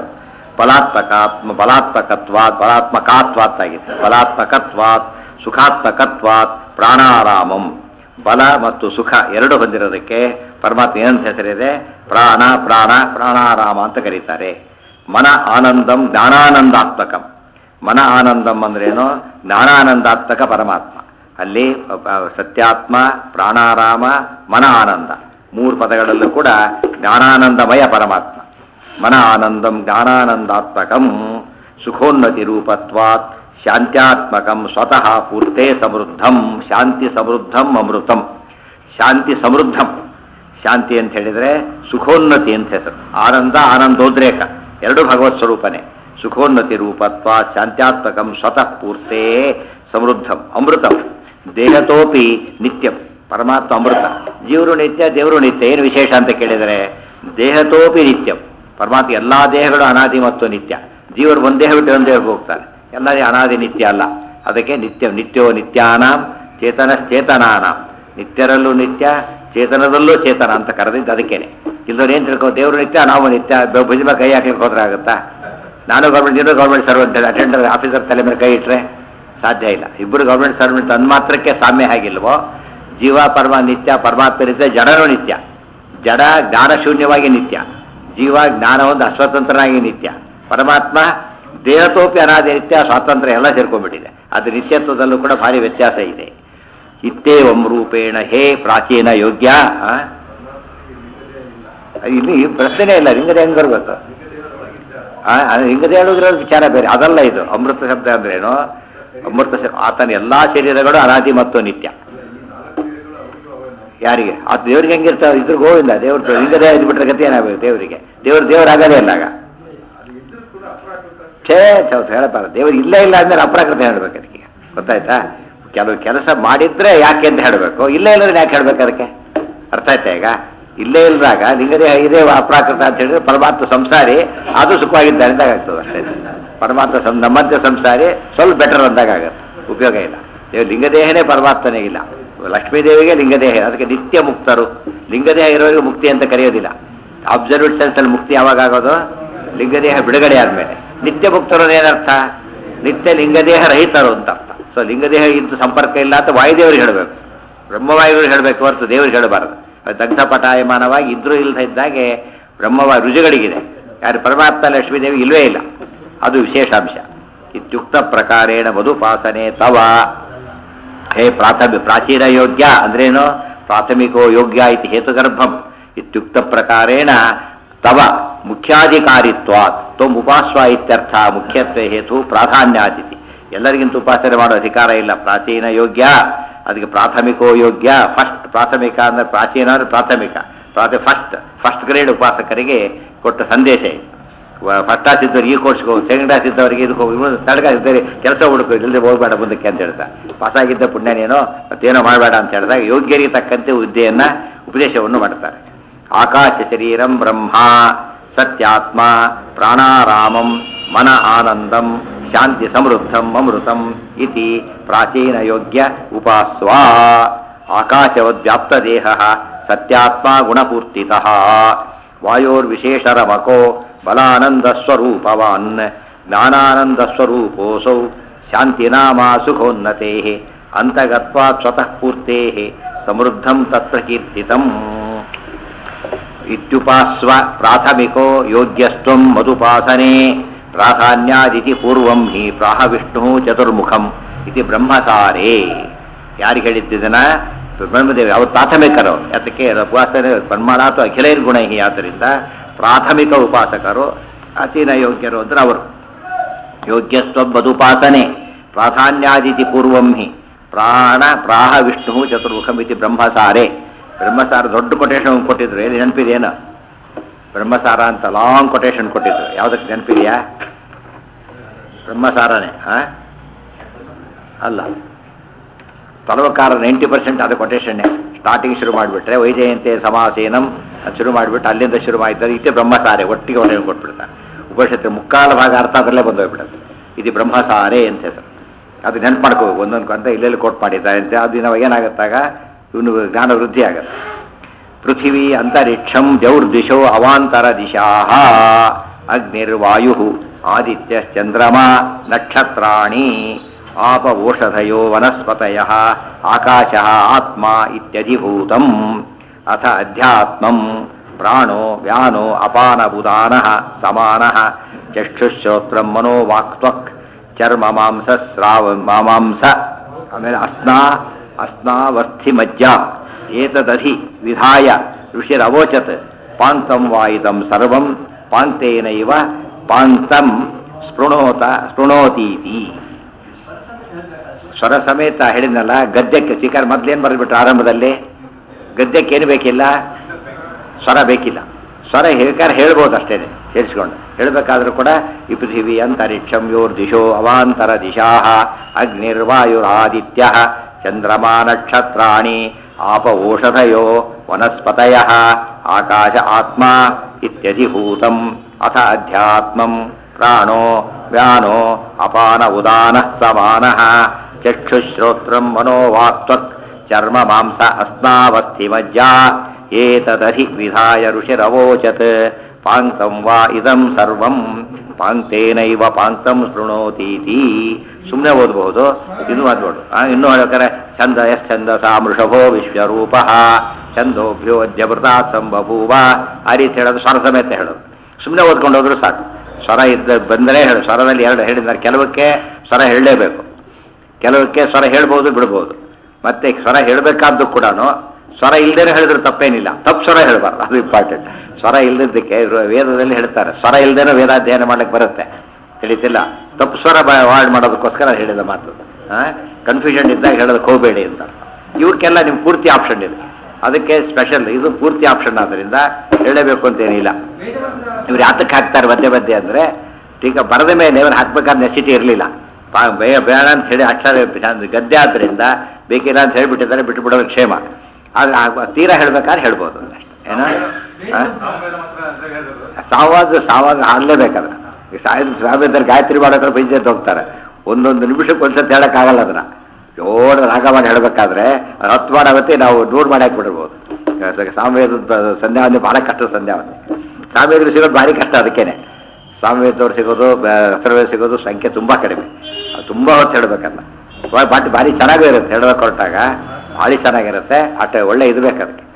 ಬಲಾತ್ಮಕತ್ವಾತ್ ಬಲಾತ್ಮಕಾತ್ವಾತ್ ಆಗಿದೆ. ಬಲಾತ್ಮಕತ್ವಾತ್ ಸುಖಾತ್ಮಕತ್ವಾತ್ ಪ್ರಾಣಾರಾಮಂ. ಬಲ ಮತ್ತು ಸುಖ 2 ಹೊಂದಿರೋದಕ್ಕೆ ಪರಮಾತ್ಮ ಏನಂತ ಹೆಸರಿದೆ? ಪ್ರಾಣ ಪ್ರಾಣಾರಾಮ ಅಂತ ಕರೀತಾರೆ. ಮನ ಆನಂದಂ ಜ್ಞಾನಾನಂದಾತ್ಮಕಂ. ಮನ ಆನಂದಂ ಅಂದ್ರೇನು? ಜ್ಞಾನಾನಂದಾತ್ಮಕ ಪರಮಾತ್ಮ. ಅಲ್ಲಿ ಸತ್ಯಾತ್ಮ, ಪ್ರಾಣಾರಾಮ, ಮನ ಆನಂದ 3 ಪದಗಳಲ್ಲೂ ಕೂಡ ಜ್ಞಾನಾನಂದಮಯ ಪರಮಾತ್ಮ. ಮನ ಆನಂದಂ ಜ್ಞಾನಾನಂದಾತ್ಮಕಂ. ಸುಖೋನ್ನತಿ ರೂಪತ್ವಾತ್ ಶಾಂತ್ಯಾತ್ಮಕಂ ಸ್ವತಃ ಪೂರ್ತೆ ಸಮೃದ್ಧಂ. ಶಾಂತಿ ಸಮೃದ್ಧಂ ಅಮೃತಂ. ಶಾಂತಿ ಸಮೃದ್ಧಂ. ಶಾಂತಿ ಅಂತ ಹೇಳಿದರೆ ಸುಖೋನ್ನತಿ ಅಂತ ಹೆಸರು. ಆನಂದ ಆನಂದೋದ್ರೇಕ 2 ಭಗವತ್ ಸ್ವರೂಪನೇ. ಸುಖೋನ್ನತಿ ರೂಪತ್ವ ಶಾಂತ್ಯಾತ್ಮಕಂ ಸ್ವತಃ ಪೂರ್ತೆ ಸಮೃದ್ಧಂ ಅಮೃತಂ. ದೇಹತೋಪಿ ನಿತ್ಯಂ. ಪರಮಾತ್ಮ ಅಮೃತ. ಜೀವರು ನಿತ್ಯ, ದೇವರು ನಿತ್ಯ. ಏನು ವಿಶೇಷ ಅಂತ ಕೇಳಿದರೆ ದೇಹತೋಪಿ ನಿತ್ಯಂ. ಪರಮಾತ್ಮ ಎಲ್ಲ ದೇಹಗಳು ಅನಾದಿ ಮತ್ತು ನಿತ್ಯ. ಜೀವರು ಒಂದು ದೇಹ ಬಿಟ್ಟು ಒಂದು ದೇಹಕ್ಕೆ ಹೋಗ್ತಾರೆ. ಎಲ್ಲ ಅನಾದಿ ನಿತ್ಯ ಅಲ್ಲ. ಅದಕ್ಕೆ ನಿತ್ಯ ನಿತ್ಯೋ ನಿತ್ಯಾನಾಂ ಚೇತನಶ್ಚೇತನಾನಾಂ. ನಿತ್ಯರಲ್ಲೂ ನಿತ್ಯ, ಚೇತನದಲ್ಲೂ ಚೇತನ ಅಂತ ಕರೆದಿದ್ದು ಅದಕ್ಕೇನೆ. ಇಲ್ಲದವ್ರು ಏನು ತಿಳ್ಕೊ? ದೇವರು ನಿತ್ಯ, ನಾವು ನಿತ್ಯ. ಭುಜಮ ಕೈ ಹಾಕ್ಲಿಕ್ಕೆ ಹೋದ್ರೆ ಆಗುತ್ತಾ? ನಾನು ಗೌರ್ಮೆಂಟ್, ನೀನು ಗೌರ್ಮೆಂಟ್ ಸರ್ವೆಂಟ್, ಅಟೆಂಡರ್ ಆಫೀಸರ್ ತಲೆ ಮೇಲೆ ಕೈ ಇಟ್ಟರೆ ಸಾಧ್ಯ ಇಲ್ಲ. ಇಬ್ಬರು ಗೌರ್ಮೆಂಟ್ ಸರ್ವೆಂಟ್ ತನ್ಮಾತ್ರಕ್ಕೆ ಸಾಮ್ಯ ಆಗಿಲ್ವೋ? ಜೀವ ಪರಮ ನಿತ್ಯ, ಪರಮಾತ್ಮ ನಿತ್ಯ, ಜಡನೂ ನಿತ್ಯ. ಜಡ ಜ್ಞಾನಶೂನ್ಯವಾಗಿ ನಿತ್ಯ. ಜೀವ ಜ್ಞಾನ ಒಂದು ಅಸ್ವತಂತ್ರನಾಗಿ ನಿತ್ಯ, ಪರಮಾತ್ಮ ದೇಹತೋಪಿ ಅನಾದಿ ನಿತ್ಯ, ಸ್ವಾತಂತ್ರ್ಯ ಎಲ್ಲ ಸೇರ್ಕೊಂಡ್ಬಿಟ್ಟಿದೆ. ಅದು ನಿತ್ಯತ್ವದಲ್ಲೂ ಕೂಡ ಭಾರಿ ವ್ಯತ್ಯಾಸ ಇದೆ. ಇತ್ತೇವಂ ರೂಪೇಣ ಹೇ ಪ್ರಾಚೀನ ಯೋಗ್ಯ. ಇಲ್ಲಿ ಪ್ರಶ್ನೆನೇ ಇಲ್ಲ, ಲಿಂಗದ ಹೆಂಗೆ ಬರಬೇಕು? ಲಿಂಗದ ಹೇಳುವುದ್ರ ವಿಚಾರ ಬೇರೆ, ಅದಲ್ಲ ಇದು. ಅಮೃತ ಶಬ್ದ ಅಂದ್ರೇನು? ಅಮೃತ ಶಬ್ದ ಆತನ ಎಲ್ಲಾ ಶರೀರಗಳು ಅನಾದಿ ಮತ್ತು ನಿತ್ಯ. ಯಾರಿಗೆ? ಆ ದೇವ್ರಿಗೆ ಹೆಂಗಿರ್ತಾವೆ? ಇದ್ರ ಗೋವಿಂದ ದೇವ್ರ ಲಿಂಗದೇ ಬಿಟ್ರೆ ಗತಿ ಏನಾಗಬೇಕು ದೇವರಿಗೆ? ದೇವರಾಗದೇ ಇಲ್ಲ ಆಗ. ಹೇಳಬಾರ ದೇವರು ಇಲ್ಲೇ ಇಲ್ಲ ಅಂದ್ಮೇಲೆ ಅಪ್ರಾಕೃತ ಹೇಳ್ಬೇಕು ಅದಕ್ಕೆ. ಗೊತ್ತಾಯ್ತಾ? ಕೆಲವು ಕೆಲಸ ಮಾಡಿದ್ರೆ ಯಾಕೆ ಅಂತ ಹೇಳಬೇಕು, ಇಲ್ಲೇ ಇಲ್ಲದ್ರೆ ಯಾಕೆ ಹೇಳ್ಬೇಕು ಅದಕ್ಕೆ? ಅರ್ಥ ಆಯ್ತಾ? ಈಗ ಇಲ್ಲೇ ಇಲ್ಲದಾಗ ಲಿಂಗದೇಹ ಇದೇ ಅಪ್ರಾಕೃತ ಅಂತ ಹೇಳಿದ್ರೆ ಪರಮಾತ್ಮ ಸಂಸಾರಿ, ಅದು ಸುಖವಾಗಿದ್ದಾರೆ ಅಂದಾಗ ಆಗ್ತದೆ ಅಷ್ಟೇ. ಪರಮಾತ್ಮ ನಮ್ಮಂತೆ ಸಂಸಾರಿ ಸ್ವಲ್ಪ ಬೆಟರ್ ಅಂದಾಗ ಆಗತ್ತೆ, ಉಪಯೋಗ ಇಲ್ಲ. ಲಿಂಗದೇಹನೇ ಪರಮಾತ್ಮನೇ ಇಲ್ಲ. ಲಕ್ಷ್ಮೀದೇವಿಗೆ ಲಿಂಗದೇಹ, ಅದಕ್ಕೆ ನಿತ್ಯ ಮುಕ್ತರು. ಲಿಂಗದೇಹ ಇರೋರಿಗೆ ಮುಕ್ತಿ ಅಂತ ಕರೆಯೋದಿಲ್ಲ. ಅಬ್ಸರ್ವ್ಡ್ ಸೆನ್ಸಲ್ಲಿ ಮುಕ್ತಿ ಯಾವಾಗ ಆಗೋದು? ಲಿಂಗದೇಹ ಬಿಡುಗಡೆ ಆದಮೇಲೆ. ನಿತ್ಯ ಮುಕ್ತರು ಏನರ್ಥ? ನಿತ್ಯ ಲಿಂಗದೇಹ ರಹಿತರು ಅಂತ ಅರ್ಥ. ಸೊ ಲಿಂಗದೇಹ ಇದ್ದು ಸಂಪರ್ಕ ಇಲ್ಲ ಅಂತ ವಾಯುದೇವರಿಗೆ ಹೇಳಬೇಕು, ಬ್ರಹ್ಮವಾಯುಗಳಿಗೆ ಹೇಳಬೇಕು ಹೊರತು ದೇವರಿಗೆ ಹೇಳಬಾರದು. ದಗ್ಧಪಟಾಯಮಾನವಾಗಿ ಇದ್ರೂ ಇಲ್ಲದ ಇದ್ದಾಗೆ ಬ್ರಹ್ಮವಾಯು ರುಜುಗಳಿಗಿದೆ. ಯಾರು? ಪರಮಾತ್ಮ ಲಕ್ಷ್ಮೀದೇವಿ ಇಲ್ವೇ ಇಲ್ಲ. ಅದು ವಿಶೇಷಾಂಶ. ಇತ್ಯುಕ್ತ ಪ್ರಕಾರೇಣ ಮಧುಪಾಸನೆ ತವ ಹೇ ಪ್ರಾಚೀನ ಯೋಗ್ಯ ಅಂದ್ರೇನು? ಪ್ರಾಥಮಿಕೋ ಯೋಗ್ಯ ಇತಿ ಹೇತುಗರ್ಭಂ. ಇತ್ಯುಕ್ತ ಪ್ರಕಾರೇಣ ತವ ಮುಖ್ಯಾಧಿಕಾರಿತ್ವಾತ್ ತ್ವಂ ಉಪಾಸ್ವ ಇತ್ಯರ್ಥ. ಮುಖ್ಯತ್ವ ಹೇತು ಪ್ರಾಧಾನ್ಯಾದಿತಿ. ಎಲ್ಲರಿಗಿಂತ ಉಪಾಸನೆ ಮಾಡೋ ಅಧಿಕಾರ ಇಲ್ಲ. ಪ್ರಾಚೀನ ಯೋಗ್ಯ, ಅದಕ್ಕೆ ಪ್ರಾಥಮಿಕೋ ಯೋಗ್ಯ. ಫಸ್ಟ್ ಪ್ರಾಥಮಿಕ ಅಂದ್ರೆ ಪ್ರಾಚೀನ ಅಂದ್ರೆ ಪ್ರಾಥಮಿಕ, ಫಸ್ಟ್ ಗ್ರೇಡ್ ಉಪಾಸಕರಿಗೆ ಕೊಟ್ಟ ಸಂದೇಶ ಇದು. ಫಸ್ಟ್ ಕ್ಲಾಸ್ ಇದ್ದವ್ರಿಗೆ ಈ ಕೋರ್ಸ್ಗೆ ಹೋಗಿ, ಸೆಕೆಂಡ್ ಕ್ಲಾಸ್ ಇದ್ದವರಿಗೆ ಇದಕ್ಕೆ ಹೋಗಿ, ಥರ್ಡ್ ಕ್ಲಾಸ್ ಇದ್ದವರಿಗೆ ಕೆಲಸ ಹುಡುಕು, ಇಲ್ಲದೆ ಹೋಗಬೇಡ ಮುಂದಕ್ಕೆ ಅಂತ ಹೇಳ್ತಾ, ಪಾಸಾಗಿದ್ದ ಪುಣ್ಯನೇನೋ ಮತ್ತೇನೋ ಮಾಡಬೇಡ ಅಂತ ಹೇಳಿದಾಗ ಯೋಗ್ಯರಿಗೆ ತಕ್ಕಂತೆ ವಿದ್ಯೆಯನ್ನ ಉಪದೇಶವನ್ನು ಮಾಡ್ತಾರೆ. ಆಕಾಶ ಶರೀರಂ ಬ್ರಹ್ಮ ಸತ್ಯಾತ್ಮ ಪ್ರಾಣಾರಾಮಂ ಮನ ಆನಂದಂ ಶಾಂತಿ ಸಮೃದ್ಧಂ ಅಮೃತಂ ಇತಿ ಪ್ರಾಚೀನ ಯೋಗ್ಯ ಉಪಾಸ್ವ. ಆಕಾಶವದ್ವ್ಯಾಪ್ತ ದೇಹ ಸತ್ಯಾತ್ಮ ಗುಣಪೂರ್ತಿತಃ ವಾಯೋರ್ವಿಶೇಷರಮಕೋ ಬಲಾನಂದ ಸ್ವರೂಪವಾನ್ ಜ್ಞಾನಾನಂದ ಸ್ವರೂಪೋಸೌ ಶಾಂತಿನಾಮ ಸುಖೋನ್ನತೆ ಅಂತಗತ್ವಾತ್ ಸ್ವತಃ ಪೂರ್ತೆ ಸಮೃದ್ಧಂ ತತ್ಪ್ರಕೀರ್ತಿತಂ. ಇತ್ಯುಪಾಸ್ವ ಪ್ರಾಥಮಿಕೋ ಯೋಗ್ಯಸ್ತ್ವಂ ಮಧುಪಾಸನೆ ಪ್ರಾಧಾನ್ಯಾದಿತಿ ಪೂರ್ವಂ ಹಿ ಪ್ರಾಹ ವಿಷ್ಣು ಚತುರ್ಮುಖಂ ಇತಿ ಬ್ರಹ್ಮಸಾರೇ. ಯಾರಿಗೆ ಹೇಳಿದ್ದನ? ಬ್ರಹ್ಮದೇವಿ. ಅವರು ಪ್ರಾಥಮಿಕರು. ಅದಕ್ಕೆ ಉಪಾಸನೆ ಬ್ರಹ್ಮಣಾತು ಅಖಿಲೈರ್ಗುಣೈ. ಆದ್ದರಿಂದ ಪ್ರಾಥಮಿಕ ಉಪಾಸಕರು ಪ್ರಾಚೀನ ಯೋಗ್ಯರು ಅಂದ್ರೆ ಅವರು. ಯೋಗ್ಯಸ್ತ್ವಂ ಮಧುಪಾಸನೆ ಪ್ರಾಧಾನ್ಯಾದಿತಿ ಪೂರ್ವಂ ಹಿ ಪ್ರಾಹ ವಿಷ್ಣು ಚತುರ್ಮುಖಂ ಇತಿ ಬ್ರಹ್ಮಸಾರೇ. ಬ್ರಹ್ಮಸಾರ ದೊಡ್ಡ ಕೊಟೇಶನ್ ಕೊಟ್ಟಿದ್ರು. ಎಲ್ಲಿ ನೆನಪಿದೆಯೇನು? ಬ್ರಹ್ಮಸಾರ ಅಂತ ಲಾಂಗ್ ಕೊಟೇಶನ್ ಕೊಟ್ಟಿದ್ರು. ಯಾವುದಕ್ಕೆ ನೆನಪಿದೆಯಾ? ಬ್ರಹ್ಮಸಾರನೇ ಅಲ್ಲ, ತಲವಕಾರ 90% ಅದು ಕೊಟೇಶನ್ನೇ. ಸ್ಟಾರ್ಟಿಂಗ್ ಶುರು ಮಾಡಿಬಿಟ್ರೆ ವೈಜಯಂತೆ ಸಮಾಸೇನಂ ಅದು ಶುರು ಮಾಡಿಬಿಟ್ಟು ಅಲ್ಲಿಂದ ಶುರು ಮಾಡ್ತಾರೆ. ಇತ್ತೆ ಬ್ರಹ್ಮಸಾರೆ ಒಟ್ಟಿಗೆ ಕೊಟೇಶನ್ ಕೊಟ್ಬಿಡ್ತಾರೆ. ಉಪನಿಷತ್ತು ಮುಕ್ಕಾಲು ಭಾಗ ಅರ್ಥ ಅದರಲ್ಲೇ ಬಂದೋಗ್ಬಿಡುತ್ತೆ. ಇದು ಬ್ರಹ್ಮಸಾರೆ ಅಂತ ಹೆಸರು. ಅದು ನೆನ್ಪು ಮಾಡ್ಕೋಬೇಕು. ಒಂದೊಂದು ಅಂತ ಇಲ್ಲೆಲ್ಲಿ ಕೋಟ್ ಮಾಡಿದ್ದಾರೆ ಅಂತ. ಅದು ನಾವು ಏನಾಗುತ್ತಾಗ ಇವನು ಜ್ಞಾನ ವೃದ್ಧಿ ಆಗುತ್ತೆ. ಪೃಥಿವೀ ಅಂತರಿಕ್ಷಂ ದ್ಯೌರ್ದಿಶೋ ಅವಾಂತರ ದಿಶಾ ಅಗ್ನಿರ್ವಾಯು ಆದಿತ್ಯಶ್ಚಂದ್ರಮ ನಕ್ಷತ್ರಾಣಿ ಆಪ ಓಷಧಯೋ ವನಸ್ಪತಯ ಆಕಾಶ ಆತ್ಮ ಇತ್ಯಧಿಭೂತಂ ಅಥ ಅಧ್ಯಾತ್ಮಂ ಪ್ರಾಣೋ ವ್ಯಾನೋ ಅಪಾನಬುದಾನ ಸಮಾನ ಚಕ್ಷುಶ್ರೋತ್ರಂ ಮನೋ ವಾಕ್ತ್ವಕ್ ಚರ್ಮ ಮಾಂಸ ಸ್ರಾವ ಮಾಂಸ ಆಮೇಲೆ ಅಸ್ನಾವಸ್ಥಿ ಮಜ್ಜ ಏತದಧಿ ವಿಧಾಯ ಋಷಿರವೋಚತ್ ಪಾಂತಂ ವಾಯಿದಂ ಸರ್ವಂ ಪಾಂತೇನೈವ ಪಾಂತಂ ಸ್ಪೃಣೋತೀತಿ. ಸ್ವರ ಸಮೇತ ಹೇಳಿದ್ನಲ್ಲ. ಗದ್ಯಕ್ಕೆ ಸ್ವೀಕಾರ ಮೊದಲೇನು ಬರೆದ್ಬಿಟ್ರು ಆರಂಭದಲ್ಲಿ? ಗದ್ಯಕ್ಕೆ ಏನು ಬೇಕಿಲ್ಲ? ಸ್ವರ ಬೇಕಿಲ್ಲ. ಸ್ವರ ಹೇಳ್ಕಾರ ಹೇಳ್ಬೋದು ಅಷ್ಟೇ ಸೇರಿಸ್ಕೊಂಡು. ಹೇಳಬೇಕಾದ್ರೂ ಕೂಡ ಈ ಪೃಥಿವಿ ಅಂತರಿಕ್ಷಂ ಯೋರ್ದಿಶೋ ಅವಾಂತರ ದಿಶಾ ಅಗ್ನಿರ್ವಾಯುರಾದಿತ್ಯ ಚಂದ್ರಮಾ ನಕ್ಷತ್ರಾಣಿ ಆಪ ಓಷಧಯೋ ವನಸ್ಪತಯ ಆಕಾಶ ಆತ್ಮ ಇತ್ಯಧಿಭೂತಂ ಅಥ ಅಧ್ಯಾತ್ಮಂ ಪ್ರಾಣೋ ವ್ಯಾನೋ ಅಪಾನ ಉದಾನ ಸಮಾನ ಚಕ್ಷುಶ್ರೋತ್ರಂ ಮನೋ ವಾಕ್ತ್ವಕ್ ಚರ್ಮ ಮಾಂಸ ಅಸ್ನಾವಸ್ಥಿ ಮಜ್ಜಾ ಏತದಧಿ ವಿಧಾಯ ಋಷಿರವೋಚತ್ ಪಾಂಕ್ತಂ ವಾ ಇದಂ ಸರ್ವಂ ಪಾಂಕ್ತೇನೈವ ಪಾಂಕ್ತಂ ಶೃಣೋತೀತಿ. ಸುಮ್ಮನೆ ಓದ್ಬೋದು, ಇದು ಓದ್ಬೋದು. ಇನ್ನೂ ಹೇಳ್ತಾರೆ ಛಂದ ಯಶ್ಚಂದಸ ಮೃಷಭೋ ವಿಶ್ವರೂಪ ಛಂದೋಭ್ಯೋ ಅದ್ಯವೃತ ಸಂಬಭೂವ ಆ ರೀತಿ ಹೇಳೋದು ಸ್ವರ ಸಮೇತ ಹೇಳೋದು. ಸುಮ್ಮನೆ ಓದ್ಕೊಂಡು ಹೋದ್ರು ಸಾಕು. ಸ್ವರ ಇದ್ದ ಬಂದರೆ ಹೇಳು. ಸ್ವರದಲ್ಲಿ ಎರಡು ಹೇಳಿದ್ದಾರೆ. ಕೆಲವಕ್ಕೆ ಸ್ವರ ಹೇಳಲೇಬೇಕು, ಕೆಲವಕ್ಕೆ ಸ್ವರ ಹೇಳ್ಬೋದು ಬಿಡ್ಬೋದು. ಮತ್ತೆ ಸ್ವರ ಹೇಳಬೇಕಾದ್ದು ಕೂಡ ಸ್ವರ ಇಲ್ಲದೇನೆ ಹೇಳಿದ್ರು ತಪ್ಪೇನಿಲ್ಲ, ತಪ್ಪು ಸ್ವರ ಹೇಳಬಾರ್ದು, ಅದು ಇಂಪಾರ್ಟೆಂಟ್. ಸ್ವರ ಇಲ್ಲದಿದ್ದಕ್ಕೆ ವೇದದಲ್ಲಿ ಹೇಳ್ತಾರೆ, ಸ್ವರ ಇಲ್ಲದೇನೋ ವೇದಾಧ್ಯಯನ ಮಾಡ್ಲಿಕ್ಕೆ ಬರುತ್ತೆ, ತಿಳಿತಿಲ್ಲ. ತಪ್ಪು ಸ್ವರ ವಾರ್ಡ್ ಮಾಡೋದಕ್ಕೋಸ್ಕರ ಹೇಳಿದ ಮಾತು. ಕನ್ಫ್ಯೂಷನ್ ಇದ್ದಾಗ ಹೇಳೋದಕ್ಕೆ ಹೋಗಬೇಡಿ ಅಂತ. ಇವಕ್ಕೆಲ್ಲ ನಿಮ್ಗೆ ಪೂರ್ತಿ ಆಪ್ಷನ್ ಇದೆ, ಅದಕ್ಕೆ ಸ್ಪೆಷಲ್. ಇದು ಪೂರ್ತಿ ಆಪ್ಷನ್ ಆದ್ದರಿಂದ ಹೇಳಬೇಕು ಅಂತೇನಿಲ್ಲ. ಇವ್ರು ಯಾತಕ್ಕೆ ಹಾಕ್ತಾರೆ ಮಧ್ಯೆ ಮಧ್ಯೆ ಅಂದರೆ, ಈಗ ಬರದ ಮೇಲೆ ಇವ್ರು ಹಾಕ್ಬೇಕಾದ ನೆಸಿಟಿ ಇರಲಿಲ್ಲ. ಬೇಡ ಅಂತ ಹೇಳಿ ಅಕ್ಷರ ಗದ್ದೆ ಆದ್ದರಿಂದ ಬೇಕಿಲ್ಲ ಅಂತ ಹೇಳಿಬಿಟ್ಟಿದ್ದಾರೆ, ಬಿಟ್ಟು ಬಿಡೋದು ಕ್ಷೇಮ. ಆಗ ತೀರಾ ಹೇಳ್ಬೇಕಾದ್ರೆ ಹೇಳ್ಬೋದು ಏನೋ. ಸಾವಾಗ ಹಾಡಲೇಬೇಕಾದ್ರೆ ಸಾವೇದಾರೆ ಗಾಯತ್ರಿ ಮಾಡೋಕ್ರೆ ಬೈಜೆದ್ದು ಹೋಗ್ತಾರೆ. ಒಂದೊಂದು ನಿಮಿಷಕ್ಕೆ ಒಂದ್ಸತಿ ಹೇಳೋಕ್ಕಾಗಲ್ಲ ಅದನ್ನು. ಜೋರ ರಾಗ ಮಾಡಿ ಹೇಳಬೇಕಾದ್ರೆ 10 ಮಾಡಾಗುತ್ತೆ, ನಾವು 100 ಮಾಡಿ ಹಾಕ್ಬಿಡ್ಬೋದು. ಸಾಮವೇದದ ಸಂಧ್ಯಾವಂತಿ ಭಾಳ ಕಷ್ಟ. ಸಂಧ್ಯಾವಂತಿ ಸಾಮವೇದರು ಸಿಗೋದು ಭಾರಿ ಕಷ್ಟ. ಅದಕ್ಕೇನೆ ಸಾಮವೇದವ್ರು ಸಿಗೋದು, ಅಥರ್ವೇದ ಸಿಗೋದು ಸಂಖ್ಯೆ ತುಂಬ ಕಡಿಮೆ. ತುಂಬ ಹೊತ್ತು ಹೇಳಬೇಕಲ್ಲ. ಬಟ್ ಭಾರಿ ಚೆನ್ನಾಗೇ ಇರುತ್ತೆ, ಹೇಳೋಕೆ ಹೊರಟಾಗ ಭಾರಿ ಚೆನ್ನಾಗಿರುತ್ತೆ. ಅಷ್ಟೇ ಒಳ್ಳೆ ಇದು ಬೇಕು ಅದಕ್ಕೆ.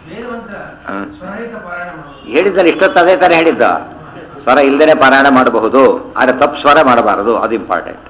ಹೇಳಿದ್ದಲ್ಲಿ ಇಷ್ಟೊತ್ತು ಅದೇ ಥರ ಹೇಳಿದ್ದ. ಸ್ವರ ಇಲ್ಲದೇ ಪಾರಾಯಣ ಮಾಡಬಹುದು, ಆದರೆ ತಪ್ಪು ಸ್ವರ ಮಾಡಬಾರದು, ಅದು ಇಂಪಾರ್ಟೆಂಟ್.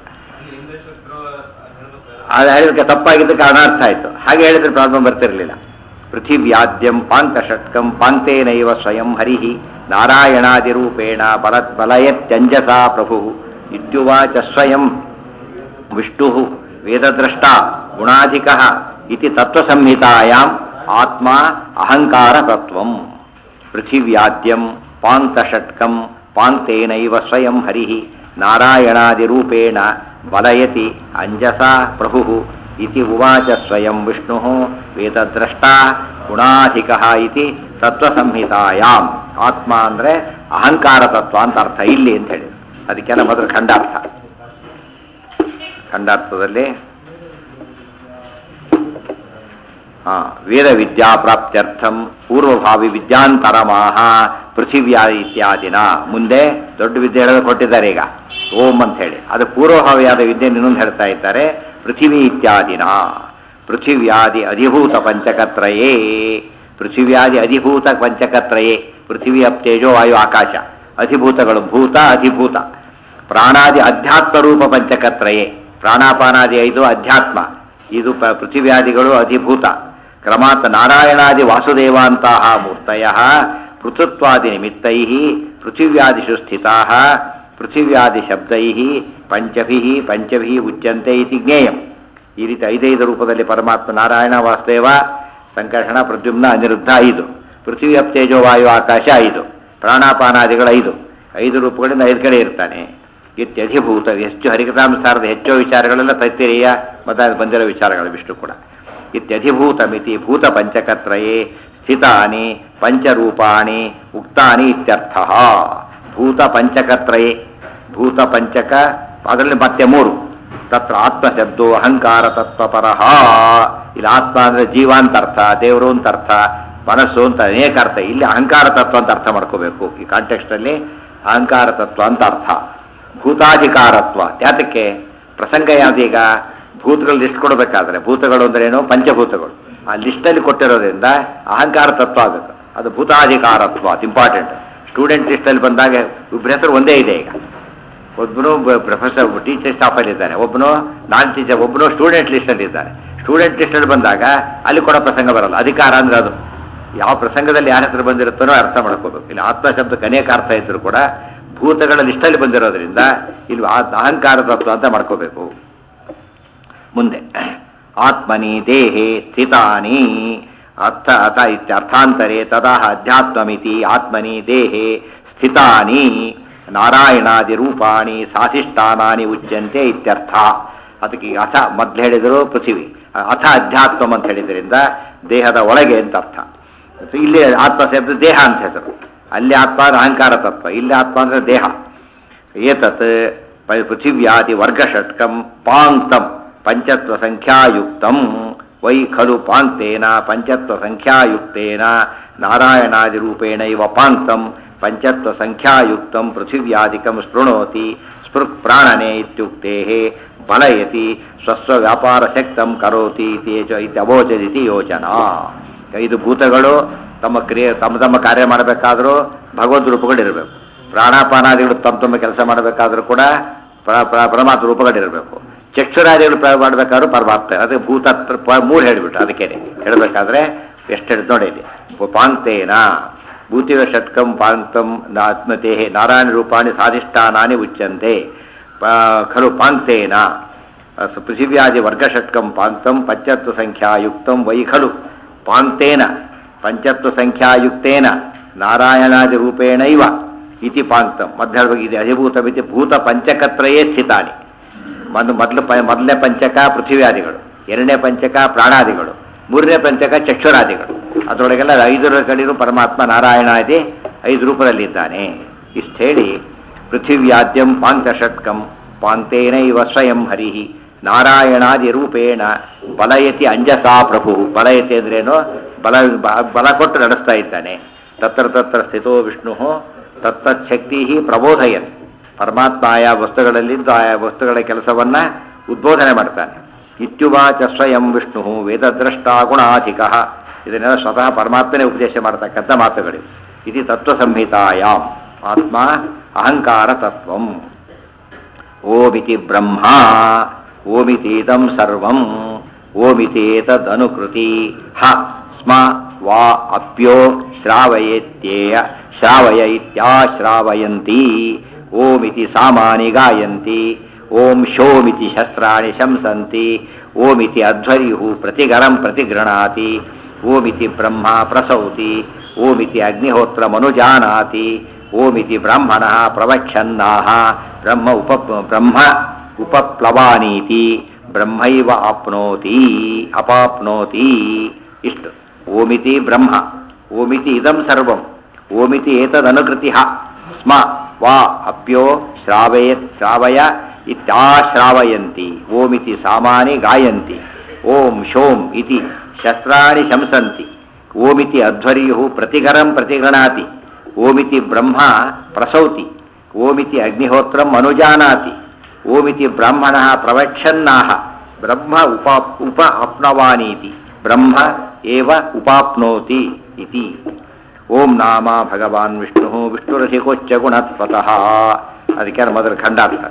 ಅದು ಹೇಳಿದಕ್ಕೆ ತಪ್ಪಾಗಿದ್ದಕ್ಕೆ ಅನರ್ಥ ಆಯಿತು. ಹಾಗೆ ಹೇಳಿದ್ರೆ ಪ್ರಾಬ್ಲಮ್ ಬರ್ತಿರಲಿಲ್ಲ. ಪೃಥಿವ್ಯಾದ್ಯಂ ಪಾಂಕ ಷಟ್ಕಂ ಪಾಂಕ್ತೇನೈವ ಸ್ವಯಂ ಹರಿಹಿ ನಾರಾಯಣಾದಿರೂಪೇಣ ಬಲಯತ್ಯಂಜಸಾ ಪ್ರಭು ಇತ್ಯುವಾಚ ಸ್ವಯಂ ವಿಷ್ಣು ವೇದದ್ರಷ್ಟ ಗುಣಾಧಿಕ ಇತಿ ತತ್ವಸಂಹಿತಾಯಾಂ ಆತ್ಮ ಅಹಂಕಾರ ತತ್ವಂ. ಪೃಥಿವ್ಯಾದ್ಯಂ ಪಾಂಕ್ತಷಟ್ಕಂ ಪಾಂಕ್ತೇನೈವ ಸ್ವಯಂ ಹರಿಹಿ ನಾರಾಯಣಾದಿರೂಪೇಣ ಬಲಯತಿ ಅಂಜಸಾ ಪ್ರಭು ಇತಿ ಉವಾಚ ಸ್ವಯಂ ವಿಷ್ಣು ವೇದದ್ರಷ್ಟ ಗುಣಾಧಿಕ ಇತಿ ತತ್ವಸಂಹಿತಾಯಾಮ್. ಆತ್ಮ ಅಂದರೆ ಅಹಂಕಾರ ತತ್ವ ಅಂತ ಅರ್ಥ ಇಲ್ಲಿ ಅಂತ ಹೇಳಿ. ಅದಕ್ಕೆಲ್ಲ ಮೊದಲು ಖಂಡಾರ್ಥ. ಖಂಡಾರ್ಥದಲ್ಲಿ ವೇದ ವಿದ್ಯಾ ಪ್ರಾಪ್ತ್ಯರ್ಥಂ ಪೂರ್ವಭಾವಿ ವಿದ್ಯಾಂತರಮಾಹ ಪೃಥಿವ್ಯಾ ಇತ್ಯಾದಿನ. ಮುಂದೆ ದೊಡ್ಡ ವಿದ್ಯೆ ಹೇಳೋದು ಕೊಟ್ಟಿದ್ದಾರೆ ಈಗ ಓಂ ಅಂತ ಹೇಳಿ. ಅದು ಪೂರ್ವಭಾವಿಯಾದ ವಿದ್ಯೆ ಇನ್ನೊಂದು ಹೇಳ್ತಾ ಇದ್ದಾರೆ, ಪೃಥಿವಿ ಇತ್ಯಾದಿನ. ಪೃಥಿವ್ಯಾದಿ ಅಧಿಭೂತ ಪಂಚಕತ್ರಯೇ. ಪೃಥಿವ್ಯಾದಿ ಅಧಿಭೂತ ಪಂಚಕತ್ರಯೇ. ಪೃಥಿವಿ ಅಪ್ ತೇಜೋ ವಾಯು ಆಕಾಶ ಅಧಿಭೂತಗಳು, ಭೂತ ಅಧಿಭೂತ. ಪ್ರಾಣಾದಿ ಅಧ್ಯಾತ್ಮ ರೂಪ ಪಂಚಕತ್ರಯೇ. ಪ್ರಾಣಾಪಾನಾದಿ 5 ಅಧ್ಯಾತ್ಮ, ಇದು ಪೃಥಿವ್ಯಾದಿಗಳು ಅಧಿಭೂತ. ಕ್ರಮಾತ್ ನಾರಾಯಣಾದಿ ವಾಸುದೇವಾಂತಹ ಮೂರ್ತಯ ಪೃಥುತ್ವಾದಿ ನಿಮಿತ್ತೈ ಪೃಥಿವ್ಯಾದಿಷು ಸ್ಥಿತಾ ಪೃಥಿವ್ಯಾದಿ ಶಬ್ದೈ ಪಂಚಭಿ ಉಚ್ಯಂತೆ ಇತಿ ಜ್ಞೇಯಂ. ಈ ರೀತಿ 5 ರೂಪದಲ್ಲಿ ಪರಮಾತ್ಮ ನಾರಾಯಣ ವಾಸುದೇವ ಸಂಕರ್ಷಣ ಪ್ರದ್ಯುಮ್ನ ಅನಿರುದ್ಧ 5, ಪೃಥ್ವಿ ಅಪ್ ತೇಜೋ ವಾಯು ಆಕಾಶ 5, ಪ್ರಾಣಾಪಾನಾದಿಗಳು 5 ರೂಪಗಳಿಂದ 5 ಕಡೆ ಇರ್ತಾನೆ. ಇತ್ಯಧಿಭೂತ. ಹೆಚ್ಚು ಹರಿಕಥಾಂಸಾರದ ಹೆಚ್ಚು ವಿಚಾರಗಳೆಲ್ಲ ತೈತ್ತಿರೀಯ ಮತ್ತು ಬಂದಿರೋ ವಿಚಾರಗಳು ವಿಷ್ಣು ಕೂಡ. ಇತ್ಯಧಿಭೂತ ಮಿತಿ ಭೂತ ಪಂಚಕತ್ರಯೇ ಸ್ಥಿತಾನಿ ಪಂಚರೂಪಾಣಿ ಉಕ್ತಾನಿ ಇತ್ಯರ್ಥ. ಭೂತ ಪಂಚಕತ್ರಯೇ. ಭೂತ ಪಂಚಕ ಅದರಲ್ಲಿ ಮತ್ತೆ 3. ತತ್ರ ಆತ್ಮಶಬ್ದೋ ಅಹಂಕಾರ ತತ್ವಪರಃ. ಇಲ್ಲಿ ಆತ್ಮ ಅಂದರೆ ಜೀವ ಅಂತ ಅರ್ಥ, ದೇವರು ಅಂತ ಅರ್ಥ, ಮನಸ್ಸು ಅಂತ ಅನೇಕ ಅರ್ಥ. ಇಲ್ಲಿ ಅಹಂಕಾರ ತತ್ವ ಅಂತ ಅರ್ಥ ಮಾಡ್ಕೋಬೇಕು. ಈ ಕಾಂಟೆಕ್ಸ್ಟಲ್ಲಿ ಅಹಂಕಾರ ತತ್ವ ಅಂತ ಅರ್ಥ. ಭೂತಾಧಿಕಾರತ್ವ ಯಾತಕ್ಕೆ ಪ್ರಸಂಗ ಯಾವ್ದೀಗ? ಭೂತಗಳು ಲಿಸ್ಟ್ ಕೊಡಬೇಕಾದ್ರೆ, ಭೂತಗಳು ಅಂದ್ರೆ ಏನು? ಪಂಚಭೂತಗಳು. ಆ ಲಿಸ್ಟಲ್ಲಿ ಕೊಟ್ಟಿರೋದ್ರಿಂದ ಅಹಂಕಾರ ತತ್ವ ಆಗಬೇಕು. ಅದು ಭೂತಾಧಿಕಾರತ್ವ, ಅದು ಇಂಪಾರ್ಟೆಂಟ್. ಸ್ಟೂಡೆಂಟ್ ಲಿಸ್ಟಲ್ಲಿ ಬಂದಾಗ ಇಬ್ಬರ ಹೆಸರು ಒಂದೇ ಇದೆ. ಈಗ ಒಬ್ಬನು ಪ್ರೊಫೆಸರ್ ಟೀಚರ್ ಸ್ಟಾಫಲ್ಲಿ ಇದ್ದಾನೆ, ಒಬ್ಬನು ನಾನ್ ಟೀಚರ್, ಒಬ್ಬನು ಸ್ಟೂಡೆಂಟ್ ಲಿಸ್ಟಲ್ಲಿ ಇದ್ದಾನೆ. ಸ್ಟೂಡೆಂಟ್ ಲಿಸ್ಟಲ್ಲಿ ಬಂದಾಗ ಅಲ್ಲಿ ಕೊಡೋ ಪ್ರಸಂಗ ಬರಲ್ಲ. ಅಧಿಕಾರ ಅಂದ್ರೆ ಅದು ಯಾವ ಪ್ರಸಂಗದಲ್ಲಿ ಯಾರ ಹೆಸರು ಬಂದಿರುತ್ತಾನೋ ಅರ್ಥ ಮಾಡ್ಕೋಬೇಕು. ಇಲ್ಲಿ ಆತ್ಮ ಶಬ್ದಕ್ಕೆ ಅನೇಕ ಅರ್ಥ ಇದ್ದರೂ ಕೂಡ ಭೂತಗಳ ಲಿಸ್ಟಲ್ಲಿ ಬಂದಿರೋದ್ರಿಂದ ಇಲ್ಲಿ ಅಹಂಕಾರ ತತ್ವ ಅಂತ ಮಾಡ್ಕೋಬೇಕು. ಮುಂದೆ ಆತ್ಮನಿ ದೇಹೇ ಸ್ಥಿತಾನಿ ಅಥ ಇತ್ಯರ್ಥಾಂತರೇ ತದಾ ಅಧ್ಯಾತ್ಮಮಿತಿ ಆತ್ಮನಿ ದೇಹೇ ಸ್ಥಿತಾನಿ ನಾರಾಯಣಾದಿ ರೂಪಾಣಿ ಸಾಧಿಷ್ಠಾನಾನಿ ಉಚ್ಯಂತೆ ಇತ್ಯರ್ಥ. ಅದಕ್ಕೆ ಈಗ ಅಥ ಮೊದಲು ಹೇಳಿದರು ಪೃಥಿವಿ, ಅಥ ಅಧ್ಯಾತ್ಮ ಅಂತ ಹೇಳಿದ್ರಿಂದ ದೇಹದ ಒಳಗೆ ಅಂತ ಅರ್ಥ. ಇಲ್ಲಿ ಆತ್ಮ ಶಬ್ದ ದೇಹ ಅಂತ ಹೆಸರು. ಅಲ್ಲಿ ಆತ್ಮ ಅಂದ್ರೆ ಅಹಂಕಾರ ತತ್ವ, ಇಲ್ಲಿ ಆತ್ಮ ಅಂದ್ರೆ ದೇಹ. ಏತತ್ ಪೃಥಿವ್ಯಾದಿ ವರ್ಗಷಟ್ಕಂ ಪಾಂಕ್ತಂ ಪಂಚತ್ವ ಸಂಖ್ಯಾಯುಕ್ತಂ ವೈ ಖಲು ಪಾಂಕ್ತೇನ ಪಂಚತ್ವ ಸಂಖ್ಯಾಯುಕ್ತೇನ ನಾರಾಯಣಾದಿ ರೂಪೇಣ ಇವ ಪಾಂಕ್ತಂ ಪಂಚತ್ವ ಸಂಖ್ಯಾಯುಕ್ತಂ ಪೃಥಿವ್ಯಾದಿಕಂ ಸ್ಪೃಣೋತಿ ಸ್ಪೃಕ್ ಪ್ರಾಣನೆ ಇತ್ಯುಕ್ತೆ ಬಲಯತಿ ಸ್ವಸ್ವ ವ್ಯಾಪಾರ ಶಕ್ತಂ ಕರೋತಿ ಇತ್ಯವೋಚದಿತಿ ಯೋಚನಾ. ಐದು ಭೂತಗಳು ತಮ್ಮ ತಮ್ಮ ಕಾರ್ಯ ಮಾಡಬೇಕಾದ್ರೂ ಭಗವದ್ ರೂಪಗಳಿರಬೇಕು. ಪ್ರಾಣಾಪಾನಾದಿಗಳು ತಮ್ಮ ಕೆಲಸ ಮಾಡಬೇಕಾದ್ರೂ ಕೂಡ ಪರಮಾತ್ಮ ರೂಪಗಳಿರಬೇಕು. ಚಕ್ಷುರಾದಿಗಳು ಮಾಡಬೇಕಾದ್ರೂ ಪರಮಾತ್ಮ. ಅದೇ ಭೂತ ಮೂರು ಹೇಳಿಬಿಟ್ಟು ಅದಕ್ಕೆ ಹೇಳಬೇಕಾದ್ರೆ ಎಷ್ಟು ಹೇಳಿದ್ ನೋಡಿ ಇಲ್ಲಿ. ಪಾಂಕ್ತೇನ ಭೂತಿವ ಷಟ್ಕಂ ಪಾಂಕ್ತಂ ಆತ್ಮತೆ ನಾರಾಯಣ ರೂಪಾಣಿ ಸಾಧಿಷ್ಠಾನಾನಿ ಉಚ್ಯಂತೆ ಖಲು ಪಾಂಕ್ತೇನ ಪೃಥಿವ್ಯಾದಿ ವರ್ಗಷಟ್ಕಂ ಪಾಂಕ್ತಂ ಪಂಚತ್ವ ಸಂಖ್ಯಾಯುಕ್ತಂ ವೈ ಖಲು ಪಾಂಕ್ತೇನ ಪಂಚತ್ವ ಸಂಖ್ಯಾಯುಕ್ತೇನ ನಾರಾಯಣಾದಿ ರೂಪೇಣೈವ ಇತಿ ಪಾಂಕ್ತಂ. ಮಧ್ಯ ಇದೆ ಅಧಿಭೂತಮಿತಿ ಭೂತ ಪಂಚಕತ್ರಯೇ ಸ್ಥಿತಾನಿ. ಮೊದಲನೇ ಪಂಚಕ ಪೃಥಿವ್ಯಾದಿಗಳು, ಎರಡನೇ ಪಂಚಕ ಪ್ರಾಣಾದಿಗಳು, ಮೂರನೇ ಪಂಚಕ ಚಕ್ಷುರಾದಿಗಳು. ಅದರೊಳಗೆಲ್ಲ 5 ಕಡೆಯೂ ಪರಮಾತ್ಮ ನಾರಾಯಣಾದಿ 5 ರೂಪದಲ್ಲಿದ್ದಾನೆ. ಇಷ್ಟು ಹೇಳಿ ಪೃಥಿವ್ಯಾದ್ಯಂ ಪಾಂಕ್ತಷಟ್ಕಂ ಪಾಂಕ್ತೇನೈವ ಸ್ವಯಂ ಹರಿ ನಾರಾಯಣಾದಿ ರೂಪೇಣ ಬಲಯತಿ ಅಂಜಸಾ ಪ್ರಭು. ಬಲಯತಿ ಅಂದ್ರೇನು? ಬಲ ಕೊಟ್ಟು ನಡೆಸ್ತಾ ಇದ್ದಾನೆ. ತತ್ರ ತತ್ರ ಸ್ಥಿತೋ ವಿಷ್ಣು ತತ್ತಚ್ಛಕ್ತಿ ಪ್ರಬೋಧಯನ್. ಪರಮಾತ್ಮ ಆಯಾ ವಸ್ತುಗಳಲ್ಲಿದ್ದು ಆಯಾ ವಸ್ತುಗಳ ಕೆಲಸವನ್ನ ಉದ್ಬೋಧನೆ ಮಾಡ್ತಾನೆ. ಇತ್ಯುವಾಚ ಸ್ವಯಂ ವಿಷ್ಣು ವೇದದ್ರಷ್ಟಾ ಗುಣಾಧಿಕ. ಇದನ್ನೆಲ್ಲ ಸ್ವತಃ ಪರಮಾತ್ಮನೇ ಉಪದೇಶ ಮಾಡತಕ್ಕಂಥ ಮಾತುಗಳಿವೆ. ಇದು ತತ್ವ ಸಂಹಿತಾಯಾಮ್ ಆತ್ಮ ಅಹಂಕಾರ ತತ್ವಂ. ಓಮಿತಿ ಬ್ರಹ್ಮ ಓಮಿತೀದಂ ಸರ್ವಂ ಓಮಿತೇತದನುಕೃತಿ ಹ ಸ್ಮ ವಾ ಅಪ್ಯೋ ಶ್ರಾವಯೇತ್ಯೇಯ ಶ್ರಾವಯ ಇತ್ಯಾಶ್ರಾವಯಂತಿ. ಓಮಿತಿ ಸಾಮಾನಿ ಗಾಯಂತಿ. ಓಂ ಶೋಮಿತಿ ಶಸ್ತ್ರಾಣಿ ಶಂಸಂತಿ. ಓಮಿತಿ ಅಧ್ವರ್ಯು ಪ್ರತಿಗರಂ ಪ್ರತಿಗೃಣಾತಿ. ಓಮಿತಿ ಬ್ರಹ್ಮ ಪ್ರಸೌತಿ. ಓಮಿತಿ ಅಗ್ನಿಹೋತ್ರ ಮನುಜಾನಾತಿ. ಓಮಿತಿ ಬ್ರಾಹ್ಮಣ ಪ್ರವಕ್ಷನ್ನಾಹ ಬ್ರಹ್ಮ ಉಪಪ್ಲವಾನೀತಿ. ಬ್ರಹ್ಮೈವ ಆಪ್ನೋತಿ ಅಪಾಪ್ನೋತಿ. ಇಷ್ಟು ಓಮಿತಿ ಬ್ರಹ್ಮ ಓಮಿತಿ ಇದಂ ಸರ್ವಂ ಓಮಿತಿ ಏತದನುಕೃತಿ ಸ್ಮ ವಾ ಅಪ್ಯೋ ಶ್ರಾವಯ ಇತ್ಯಾಶ್ರಾವಯಂತಿ. ಓಮಿತಿ ಸಾಮಾನಿ ಗಾಯಂತಿ. ಓಂ ಶೋಂ ಇತಿ ಶಸ್ತ್ರಾಣಿ ಶಂಸಂತಿ. ಓಮಿತಿ ಅಧ್ವರ್ಯು ಪ್ರತಿಗರಂ ಪ್ರತಿಗೃಣಾತಿ. ಓಮಿತಿ ಬ್ರಹ್ಮ ಪ್ರಸೌತಿ. ಓಮಿತಿ ಅಗ್ನಿಹೋತ್ರಂ ಅನುಜಾನಾತಿ. ಓಮಿತಿ ಬ್ರಾಹ್ಮಣ ಪ್ರವಕ್ಷನ್ನಾಹ ಬ್ರಹ್ಮ ಉಪ ಅಪ್ನವಾನೀತಿ. ಬ್ರಹ್ಮ ಏವ ಉಪಾಪ್ನೋತಿ ಇತಿ. ಓಂ ನಾಮ ಭಗವಾನ್ ವಿಷ್ಣು ವಿಷ್ಣುರಧಿಕೋಚ್ಚ ಗುಣತ್ವತಃ. ಅದಕ್ಕೆ ಮೊದಲು ಖಂಡಾರ್ಥ.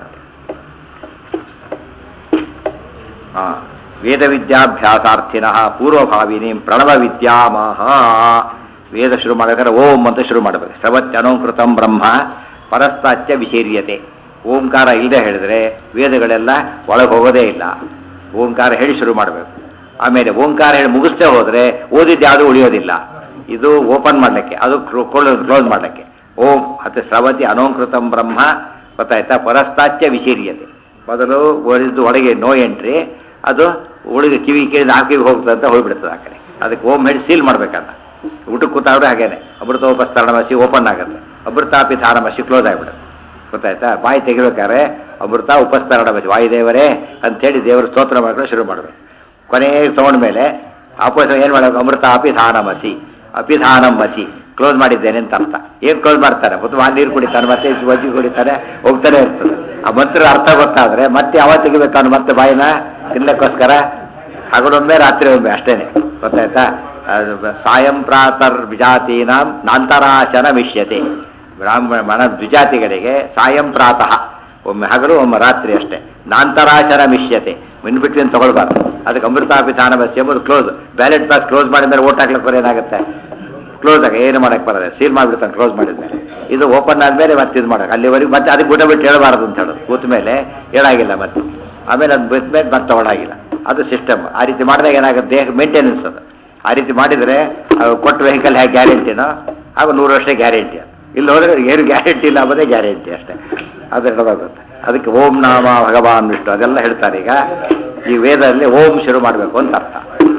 ವೇದ ವಿದ್ಯಾಭ್ಯಾಸಾರ್ಥಿನಃ ಪೂರ್ವಭಾವಿನಿ ಪ್ರಣವ ವಿದ್ಯಾಮಹ. ವೇದ ಶುರು ಮಾಡಬೇಕಾದ್ರೆ ಓಂ ಅಂತ ಶುರು ಮಾಡಬೇಕು. ಶ್ರವತ್ಯನೋಕೃತಂ ಬ್ರಹ್ಮ ಪರಸ್ತಾಚ್ಯ ವಿಶೇರ್ಯತೆ. ಓಂಕಾರ ಇಲ್ಲದೆ ಹೇಳಿದ್ರೆ ವೇದಗಳೆಲ್ಲ ಒಳಗೆ ಹೋಗೋದೇ ಇಲ್ಲ. ಓಂಕಾರ ಹೇಳಿ ಶುರು ಮಾಡಬೇಕು. ಆಮೇಲೆ ಓಂಕಾರ ಹೇಳಿ ಮುಗಿಸ್ತೇ ಹೋದರೆ ಓದಿದ್ದು ಯಾವುದೂ ಉಳಿಯೋದಿಲ್ಲ. ಇದು ಓಪನ್ ಮಾಡಲಿಕ್ಕೆ, ಅದು ಕ್ಲೋಸ್ ಮಾಡಲಿಕ್ಕೆ. ಓಂ ಅಥವಾ ಶ್ರವತಿ ಅನೋಂಕೃತಂ ಬ್ರಹ್ಮ ಗೊತ್ತಾಯ್ತಾ. ಪರಸ್ತಾಚ್ಯ ವಿಶೇರ್ಯತೆ. ಮೊದಲು ಓದಿದ್ದು ಒಳಗೆ ನೋ ಎಂಟ್ರಿ, ಅದು ಒಳಗೆ ಕಿವಿ ಕೇಳಿದ ಆ ಕಿವಿ ಹೋಗ್ತದೆ ಅಂತ ಹೋಗ್ಬಿಡ್ತದೆ ಆ ಕಡೆ. ಅದಕ್ಕೆ ಓಂ ಹೇಳಿ ಸೀಲ್ ಮಾಡ್ಬೇಕಂತ. ಊಟಕ್ಕೆ ಕೂತಾದ್ರೆ ಹಾಗೇನೆ ಅಮೃತೋಪಸ್ತರಣಮಸಿ ಓಪನ್ ಆಗುತ್ತೆ, ಅಮೃತಾಪಿಧಾನಮಸಿ ಕ್ಲೋಸ್ ಆಗಿಬಿಡುತ್ತೆ. ಗೊತ್ತಾಯ್ತಾ. ಬಾಯಿ ತೆಗಿಬೇಕಾದ್ರೆ ಅಮೃತ ಉಪಸ್ತರಣಮಸಿ ವಾಯುದೇವರೇ ಅಂಥೇಳಿ ದೇವರು ಸ್ತೋತ್ರ ಮಾಡ್ಕೊಂಡು ಶುರು ಮಾಡಬೇಕು. ಕೊನೆಗೆ ತೊಗೊಂಡ್ಮೇಲೆ ಆಪೋಸ ಏನು ಮಾಡಬೇಕು? ಅಮೃತ ಅಪಿಧಾನಮಸಿ ಅಪಿಧಾನಮಸಿ ಕ್ಲೋಸ್ ಮಾಡಿದ್ದೇನೆ ಅಂತ ಅರ್ಥ. ಏನು ಕ್ಲೋಸ್ ಮಾಡ್ತಾರೆ? ಮತ್ತು ನೀರು ಕುಡಿತಾನೆ, ಮತ್ತೆ ವಜ್ಜಿ ಕುಡಿತಾನೆ, ಹೋಗ್ತಾನೆ ಇರ್ತದೆ. ಆ ಮಂತ್ರ ಅರ್ಥ ಗೊತ್ತಾದರೆ ಮತ್ತೆ ಯಾವಾಗ ತೆಗಿಬೇಕಾನು ಮತ್ತೆ ಬಾಯಿನ ತಿನ್ನಕ್ಕೋಸ್ಕರ ಹಗಲೊಮ್ಮೆ ರಾತ್ರಿ ಒಮ್ಮೆ ಅಷ್ಟೇನೆ. ಗೊತ್ತಾಯ್ತಾ. ಸಾಯಂ ಪ್ರಾತರ್ ವಿಜಾತೀನಾಂ ನಾಂತರಾಶನ ಮಿಷ್ಯತೆ. ಬ್ರಾಹ್ಮಣ ದ್ವಿಜಾತಿಗಳಿಗೆ ಸಾಯಂ ಪ್ರಾತಃ ಒಮ್ಮೆ ಹಗಲು ಒಮ್ಮೆ ರಾತ್ರಿ ಅಷ್ಟೇ. ನಾಂತರಾಶನ ಮಿಷ್ಯತೆ ಇನ್ ಬಿಟ್ವೀನ್ ತಗೊಳ್ಬಾರ್ದು. ಅದಕ್ಕೆ ಅಮೃತಾಪಿಧಾನ ಬಸ್ ಎಂಬುದು ಕ್ಲೋಸ್. ಬ್ಯಾಲೆಟ್ ಬಾಕ್ಸ್ ಕ್ಲೋಸ್ ಮಾಡಿದ್ಮೇಲೆ ಓಟ್ ಹಾಕ್ಲಿಕ್ಕೆ ಬರೋ ಏನಾಗುತ್ತೆ? ಕ್ಲೋಸ್ ಆಗ ಏನು ಮಾಡಕ್ಕೆ ಬರೋದೆ, ಸೀಲ್ ಮಾಡಿಬಿಡ್ತಾನೆ ಕ್ಲೋಸ್ ಮಾಡಿದ್ಮೇಲೆ. ಇದು ಓಪನ್ ಆದಮೇಲೆ ಮತ್ತೆ ಇದು ಮಾಡೋಕೆ ಅಲ್ಲಿವರೆಗೆ ಮತ್ತೆ ಅದಕ್ಕೆ ಊಟ ಬಿಟ್ಟು ಹೇಳಬಾರ್ದು ಅಂತ ಹೇಳೋದು. ಕೂತ ಮೇಲೆ ಹೇಳಾಗಿಲ್ಲ ಮತ್ತೆ, ಆಮೇಲೆ ಅದು ಬಿಟ್ಟ ಮೇಲೆ ಮತ್ತೆ ತಗೊಳ್ಳಾಗಿಲ್ಲ. ಅದು ಸಿಸ್ಟಮ್. ಆ ರೀತಿ ಮಾಡಿದಾಗ ಏನಾಗುತ್ತೆ? ದೇಹ ಮೇಂಟೆನೆನ್ಸ್ ಅದು. ಆ ರೀತಿ ಮಾಡಿದರೆ ಕೊಟ್ಟ ವೆಹಿಕಲ್ ಹೇಗೆ ಗ್ಯಾರಂಟಿನೋ ಆಗ 100 ವರ್ಷ ಗ್ಯಾರಂಟಿ. ಇಲ್ಲಿ ಹೋದರೆ ಏನು ಗ್ಯಾರಂಟಿ ಇಲ್ಲ, ಅನ್ನೋದೇ ಗ್ಯಾರಂಟಿ ಅಷ್ಟೇ. ಅದು ಹೇಳೋದಾಗುತ್ತೆ. ಅದಕ್ಕೆ ಓಂ ನಾಮ ಭಗವಾನ್ ವಿಷ್ಣು ಅದೆಲ್ಲ ಹೇಳ್ತಾರೆ. ಈಗ ಈ ವೇದದಲ್ಲಿ ಓಂ ಶುರು ಮಾಡಬೇಕು ಅಂತ ಅರ್ಥ.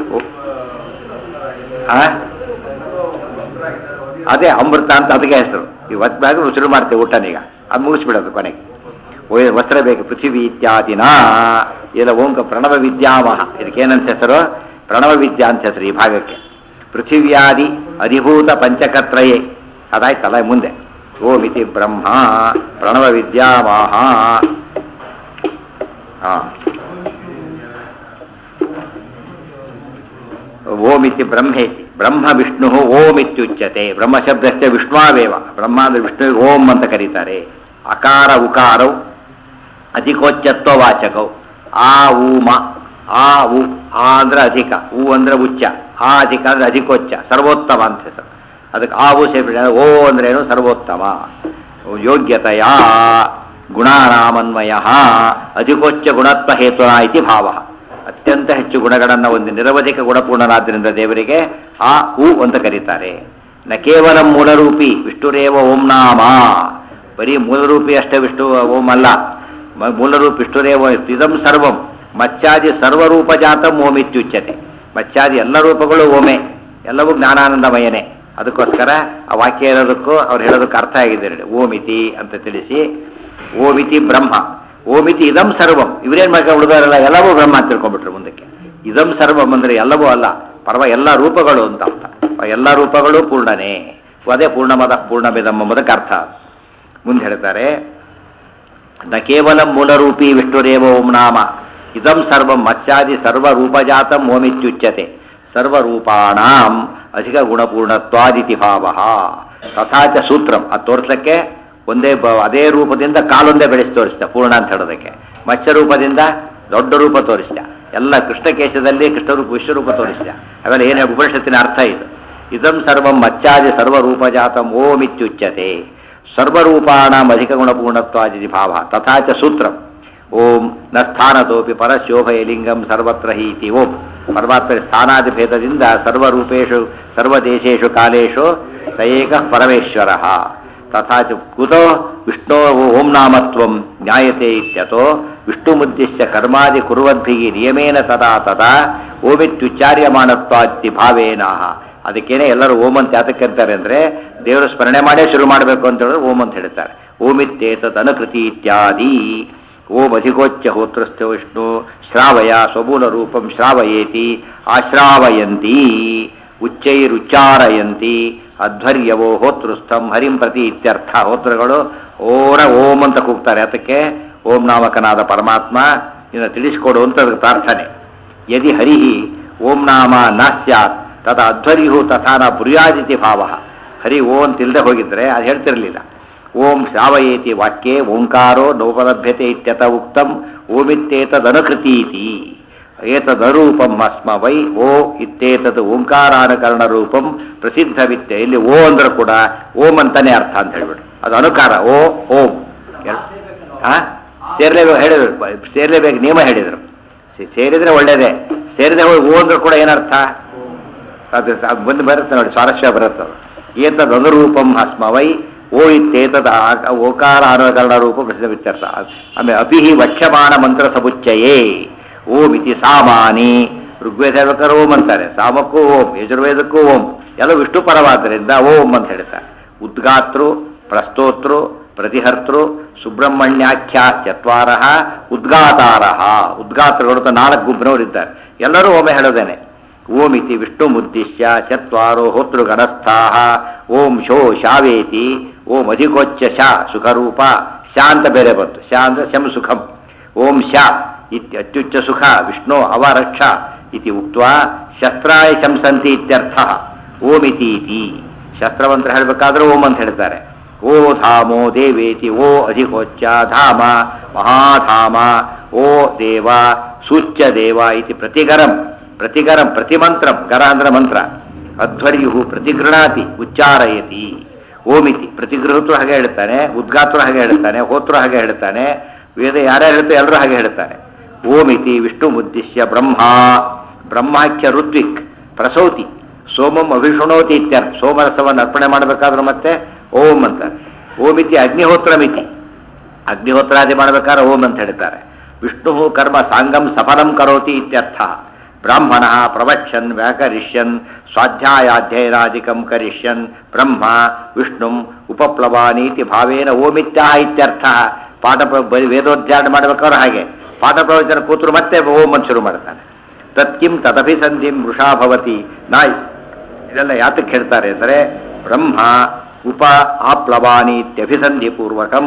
ಅದೇ ಅಮೃತ ಅಂತ ಅದಕ್ಕೆ ಹೆಸರು. ಈ ಹೊತ್ತಾಗ ಶುರು ಮಾಡ್ತೇವೆ ಊಟನೀಗ, ಅದು ಮುಗಿಸ್ಬಿಡೋದು ಕೊನೆಗೆ. ವಸ್ತ್ರ ಬೇಕು ಪೃಥ್ವಿ ಇತ್ಯಾದಿನ ಇಲ್ಲ ಓಂಕ ಪ್ರಣವ ವಿದ್ಯಾಮಹ. ಇದಕ್ಕೇನಂತ ಹೆಸರು? ಪ್ರಣವ ವಿದ್ಯಾ ಅಂತ ಹೆಸರು ಈ ಭಾಗಕ್ಕೆ. ಪೃಥಿವ್ಯಾದಿ ಅಧಿಭೂತ ಪಂಚಕತ್ರಯೇ ಅದಾಯ್ತಲ್ಲ. ಮುಂದೆ ಓಮಿತಿ ಬ್ರಹ್ಮ ಪ್ರಣವ ವಿದ್ಯಾಮಹ. ಓಮಿತಿ ಬ್ರಹ್ಮೇತಿ ಬ್ರಹ್ಮ ವಿಷ್ಣು ಓಂ ಇತ್ಯುಚ್ಯತೆ. ಬ್ರಹ್ಮಶಬ್ದಸ್ಥೆ ವಿಷ್ಣುವೇವ. ಬ್ರಹ್ಮ ಅಂದರೆ ವಿಷ್ಣುವಿಗೆ ಓಂ ಅಂತ ಕರೀತಾರೆ. ಅಕಾರ ಉಕಾರವು ಅಧಿಕೋಚ್ಚತ್ವ ವಾಚಕವು. ಆ ಊ ಮ ಆ ಉ ಆ ಅಂದ್ರೆ ಅಧಿಕ, ಊ ಅಂದ್ರೆ ಉಚ್ಚ, ಆ ಅಧಿಕ ಅಂದ್ರೆ ಅಧಿಕೋಚ್ಚ, ಸರ್ವೋತ್ತಮ ಅಂತ ಹೆಸರು. ಅದಕ್ಕೆ ಆ ಊ ಸೇರಿಬಿಡ. ಓ ಅಂದ್ರೇನು? ಸರ್ವೋತ್ತಮ. ಯೋಗ್ಯತೆಯ ಗುಣಾನಾಮನ್ವಯ ಅಧಿಕೋಚ್ಚ ಗುಣತ್ವ ಹೇತುನಾ ಇತಿ ಭಾವ. ಅತ್ಯಂತ ಹೆಚ್ಚು ಗುಣಗಳನ್ನು ಒಂದು ನಿರವಧಿಕ ಗುಣಪೂರ್ಣನಾದ್ದರಿಂದ ದೇವರಿಗೆ ಆ ಹೂ ಅಂತ ಕರೀತಾರೆ. ನ ಕೇವಲ ಮೂಲರೂಪಿ ವಿಷ್ಣುರೇವ ಓಂ ನಾಮ. ಬರೀ ಮೂಲರೂಪಿ ಅಷ್ಟೇ ವಿಷ್ಣು ಓಂ ಅಲ್ಲ. ಮೂಲರೂಪಿ ವಿಷ್ಣುರೇವ ಇದಂ ಸರ್ವಂ ಮಚ್ಚಾದಿ ಸರ್ವರೂಪ ಜಾತಂ ಓಂ ಇತ್ಯುಚ್ಯತೆ. ಮಚ್ಚಾದಿ ಎಲ್ಲ ರೂಪಗಳು ಓಮೆ, ಎಲ್ಲವೂ ಜ್ಞಾನಾನಂದಮಯನೇ. ಅದಕ್ಕೋಸ್ಕರ ಆ ವಾಕ್ಯ ಹೇಳೋದಕ್ಕೂ ಅವ್ರು ಹೇಳೋದಕ್ಕೆ ಅರ್ಥ ಆಗಿದೆ ನೋಡಿ. ಓಮಿತಿ ಅಂತ ತಿಳಿಸಿ, ಓಮಿತಿ ಬ್ರಹ್ಮ, ಓಮಿತಿ ಇದಂ ಸರ್ವಂ. ಇವರೇನು ಮಾಡ್ಕೊಂಡು ಉಳಿದವರೆಲ್ಲ ಎಲ್ಲವೂ ಬ್ರಹ್ಮ ಅಂತ ತಿಳ್ಕೊಂಡ್ಬಿಟ್ರು ಮುಂದಕ್ಕೆ. ಇದಂ ಸರ್ವಂ ಅಂದರೆ ಎಲ್ಲವೂ ಅಲ್ಲ, ಪರ್ವ ಎಲ್ಲ ರೂಪಗಳು ಅಂತ ಅರ್ಥ. ಎಲ್ಲ ರೂಪಗಳು ಪೂರ್ಣನೇ. ಅದೇ ಪೂರ್ಣಮದ ಪೂರ್ಣಮಿದಂ ಎಂಬುದಕ್ಕೆ ಅರ್ಥ. ಮುಂದೆ ಹೇಳ್ತಾರೆ, ನ ಕೇವಲ ಮೂಲರೂಪಿ ವಿಷ್ಣುರೇವ ಓಂ ನಾಮ ಇದಂ ಸರ್ವಂ ಮತ್ಸ್ಯಾದಿ ಸರ್ವರೂಪಜಾತಂ ಓಮಿತ್ಯುಚ್ಯತೆ. ಸರ್ವರೂಪಾಣಾಂ ಅಧಿಕ ಗುಣಪೂರ್ಣತ್ವಾದಿತಿ ಭಾವ. ತಥಾಚ ಸೂತ್ರಂ ಅದು ತೋರಿಸಲಿಕ್ಕೆ ಒಂದೇ ಅದೇ ರೂಪದಿಂದ ಕಾಲೊಂದೇ ಬೆಳೆಸಿ ತೋರಿಸ್ತ ಪೂರ್ಣ ಅಂತ ಹೇಳೋದಕ್ಕೆ. ಮತ್ಸ್ಯ ರೂಪದಿಂದ ದೊಡ್ಡ ರೂಪ ತೋರಿಸ್ತ. ಎಲ್ಲ ಕೃಷ್ಣಕೇಶದಲ್ಲಿ ಕೃಷ್ಣರೂಪ ವಿಶ್ವರೂಪ ತೋರಿಸ್ತ. ಅವೆಲ್ಲ ಏನು ಉಪನಿಷತ್ತಿನ ಅರ್ಥ ಇದು. ಇದಂ ಸರ್ವಂ ಮತ್ಸ್ಯಾದಿ ಸರ್ವರೂಪಜಾತಂ ಓಮಿತ್ಯುಚ್ಯತೆ. ಸರ್ವರೂಪಾಣಾಂ ಅಧಿಕ ಗುಣಪೂರ್ಣತ್ವಾದಿತಿ ಭಾವ. ತಥಾಚ ಸೂತ್ರಂ ಓಂ ನ ಸ್ಥಾನತೋಪಿ ಪರಶೋಭಯಲಿಂಗಂ ಸರ್ವತ್ರ ಹೀತಿ. ಓಂ ಪರಮಾತ್ಮ ಸ್ಥಾನಾದಿಭೇದದಿಂದ ಸರ್ವರೂಪೇಶು ಸರ್ವದೇಶೇಶು ಕಾಲೇಶು ಸ ಏಕಃ ಪರಮೇಶ್ವರಃ. ತಥಾಚ ಕುತೋ ವಿಷ್ಣೋ ಓಂ ನಾಮತ್ವಂ ಜ್ಞಾಯತೆ ಇತ್ಯತೋ ವಿಷ್ಣುಮುದ್ದಿಶ್ಯ ಕರ್ಮಾದಿ ಕುರ್ವದ್ಭಿಃ ನಿಯಮೇನ ತದಾ ತದಾ ಓಮಿತ್ಯುಚ್ಚಾರ್ಯಮಾಣತ್ವಾದಿ ಭಾವೇನ. ಅದಕ್ಕೇನೆ ಎಲ್ಲರೂ ಓಂ ಅಂತ ಯಾತಕ್ಕೆ ಕರೀತಾರೆ ಅಂದರೆ ದೇವರು ಸ್ಮರಣೆ ಮಾಡೇ ಶುರು ಮಾಡಬೇಕು ಅಂತ ಹೇಳಿದ್ರೆ ಓಂ ಅಂತ ಹೇಳ್ತಾರೆ. ಓಮಿತ್ತೇತದ್ ಅನುಕೃತಿ ಇತ್ಯಾದಿ. ಓಂ ಅಧಿಕೋಚ್ಯ ಹೋತ್ರಸ್ಥೋ ವಿಷ್ಣು ಶ್ರಾವಯ ಸ್ವಮೂಲ ರೂಪಂ ಶ್ರಾವಯೇತಿ ಆಶ್ರಾವಯಂತಿ ಉಚ್ಚೈರುಚ್ಚಾರಯಂತಿ ಅಧ್ವರ್ಯವೋ ಹೋತೃಸ್ಥಂ ಹರಿಂ ಪ್ರತಿ ಇತ್ಯರ್ಥ. ಹೋತ್ರಗಳು ಓಂ ಅಂತ ಕೂಗ್ತಾರೆ. ಅದಕ್ಕೆ ಓಂ ನಾಮಕನಾದ ಪರಮಾತ್ಮ ಇನ್ನು ತಿಳಿಸಿಕೊಡು ಅಂತ ಅದಕ್ಕೆ ಪ್ರಾರ್ಥನೆ. ಯದಿ ಹರಿ ಓಂ ನಾಮ ನ ಸ್ಯಾತ್ ತದ ಅಧ್ವರ್ಯು ತಥಾ ನ ಬ್ರೂಯಾದಿತಿ ಭಾವ. ಹರಿ ಓಂ ಅಂತಿಲ್ಲದೆ ಹೋಗಿದ್ರೆ ಅದು ಹೇಳ್ತಿರಲಿಲ್ಲ. ಓಂ ಶ್ರಾವಯೇತಿ ವಾಕ್ಯೆ ಓಂಕಾರೋ ನೋಪಲಭ್ಯತೆ ಇತ್ಯತ ಉಕ್ತಂ ಓಮಿತ್ತೇತದನುಕೃತೀತಿ. ಏತದರೂಪಂ ಅಸ್ಮ ವೈ ಓ ಇತ್ತೇತದ್ ಓಂಕಾರಾನುಕರಣ ರೂಪಂ ಪ್ರಸಿದ್ಧವಿತ್ತೆ. ಇಲ್ಲಿ ಓ ಅಂದ್ರೆ ಕೂಡ ಓಂ ಅಂತಾನೆ ಅರ್ಥ ಅಂತ ಹೇಳ್ಬಿಟ್ಟು ಅದು ಅನುಕಾರ. ಓ ಓಂ ಸೇರ್ಲೇಬೇಕು ಹೇಳಿದ್ರು, ಸೇರ್ಲೇಬೇಕು ನಿಯಮ ಹೇಳಿದರು. ಸೇರಿದ್ರೆ ಒಳ್ಳೇದೇ, ಸೇರಿದ್ರೆ ಓ ಅಂದ್ರೆ ಕೂಡ ಏನರ್ಥ ಅದು ಬಂದು ಬರುತ್ತೆ ನೋಡಿ, ಸ್ವಾರಸ್ಯ ಬರುತ್ತೆ ಅದು. ಏತದ್ ಅನುರೂಪಂ ಅಸ್ಮ ವೈ ಓ ಇತ್ತೇತದ ಓಕಾರ ಅನುಕರಣ ರೂಪ ಪ್ರಸಿದ್ಧವಿತ್ಯರ್ಥ. ಆಮೇಲೆ ಅಪಿಹಿ ವಕ್ಷ್ಯಮಾಣ ಮಂತ್ರ ಸಮುಚ್ಚಯೇ ಓಂ ಇತಿ ಸಾಮಾನಿ. ಋಗ್ವೇದ ಹೇಳ್ಬೇಕಾದ್ರೆ ಓಂ ಅಂತಾರೆ, ಸಾಮಕ್ಕೂ ಓಂ, ಯಜುರ್ವೇದಕ್ಕೂ ಓಂ, ಎಲ್ಲ ವಿಷ್ಣು ಪರವಾದ್ದರಿಂದ ಓಂ ಅಂತ ಹೇಳ್ತಾರೆ. ಉದ್ಗಾತೃ ಪ್ರಸ್ತೋತೃ ಪ್ರತಿಹರ್ತೃ ಸುಬ್ರಹ್ಮಣ್ಯಾಖ್ಯಾಶ್ಚತ್ವಾರ ಉದ್ಗಾತಾರ. ಉದ್ಗಾತೃಗಳು 4 ಗುಂಪಿನವರಿದ್ದಾರೆ, ಎಲ್ಲರೂ ಓಮೆ ಹೇಳೋದೇನೆ. ಓಂ ಇತಿ ವಿಷ್ಣು ಮುದ್ದಿಶ್ಯ ಚತ್ವಾರೋ ಹೋತೃಗಣಸ್ಥಾ ಓಂ ಶೋ ಶಾವೇತಿ. ಓಂ ಅಧಿಕೋಚ್ಚ ಶ ಸುಖರೂಪ. ಶಾ ಅಂತ ಬೇರೆ ಬಂತು, ಶಾ ಅಂದ್ರೆ ಶಂ ಸುಖಂ. ಓಂ ಶಾ ಇತ್ಯ ಅತ್ಯುಚ್ಚ ಸುಖ ವಿಷ್ಣು ಅವರಕ್ಷ ಇತಿ ಉಕ್ತ್ವಾ ಶಸ್ತ್ರಾಯ ಶಂಸಂತಿ ಇತ್ಯರ್ಥ. ಓಂ ಇತಿ ಶಸ್ತ್ರವಂತರ ಹೇಳಬೇಕಾದ್ರೆ ಓಂ ಅಂತ ಹೇಳ್ತಾರೆ. ಓ ಧಾಮೋ ದೇವೇತಿ. ಓ ಅಧಿಕೋಚ್ಚ ಧಾಮ ಮಹಾಧಾಮ. ಓ ದೇವ ಸೂಚ್ಯ ದೇವ ಇತಿ ಪ್ರತಿಗರಂ. ಪ್ರತಿಗರಂ ಪ್ರತಿಮಂತ್ರಂ. ಗರ ಅಂದ್ರೆ ಮಂತ್ರ. ಅಧ್ವರ್ಯು ಪ್ರತಿಗೃಣಾತಿ ಉಚ್ಚಾರಯತಿ. ಓಮಿತಿ ಪ್ರತಿಗೃಹತರು ಹಾಗೆ ಹೇಳ್ತಾನೆ, ಉದ್ಗಾತರು ಹಾಗೆ ಹೇಳ್ತಾನೆ, ಹೋತರು ಹಾಗೆ ಹೇಳ್ತಾನೆ, ವೇದ ಯಾರ್ಯಾರು ಹೇಳ್ತಾರೆ ಎಲ್ಲರೂ ಹಾಗೆ ಹೇಳ್ತಾರೆ. ಓಮಿತಿ ವಿಷ್ಣು ಮುದ್ದಿಶ್ಯ ಬ್ರಹ್ಮ. ಬ್ರಹ್ಮಾಖ್ಯ ಋತ್ವಿಕ್ ಪ್ರಸೌತಿ ಸೋಮಂ ಅಭಿಷುಣೋತಿ ಇತ್ಯರ್ಥ. ಸೋಮರಸವನ್ನು ಅರ್ಪಣೆ ಮಾಡಬೇಕಾದ್ರೂ ಮತ್ತೆ ಓಂ ಅಂತಾರೆ. ಓಮಿತಿ ಅಗ್ನಿಹೋತ್ರ ಮಿತಿ. ಅಗ್ನಿಹೋತ್ರಾದಿ ಮಾಡಬೇಕಾದ್ರೆ ಓಂ ಅಂತ ಹೇಳ್ತಾರೆ. ವಿಷ್ಣು ಕರ್ಮ ಸಾಂಗಂ ಸಫಲಂ ಕರೋತಿ ಇತ್ಯರ್ಥ. ಬ್ರಾಹ್ಮಣ ಪ್ರವಕ್ಷನ್ ವ್ಯಾಕರಿಷ್ಯನ್ ಸ್ವಾಧ್ಯಾಯಾಧ್ಯಯನಾದಿಕಂ ಕರಿಷ್ಯನ್ ಬ್ರಹ್ಮ ವಿಷ್ಣು ಉಪಪ್ಲವಾನೀತಿ ಭಾವೇನ ಓಮಿತ್ಯಾಹ ಇತ್ಯರ್ಥ. ಪಾಠ ವೇದೋದ್ಧಾರಣೆ ಮಾಡಬೇಕಾದ್ರೆ ಹಾಗೆ, ಪಾಠ ಪ್ರವಚನ ಕೂತರು ಮತ್ತೆ ಓಂ ಅಂತ ಶುರು ಮಾಡ್ತಾನೆ. ತತ್ಕಿಂ ತದಭಿಸಂಧಿಂ ವೃಷಾ ಭವತಿ ನಾಯ್. ಇದೆಲ್ಲ ಯಾತಕ್ಕೆ ಹೇಳ್ತಾರೆ ಅಂದರೆ ಬ್ರಹ್ಮ ಉಪ ಆಪ್ಲವಾನೀತ್ಯಭಿಸಂಧಿ ಪೂರ್ವಕಂ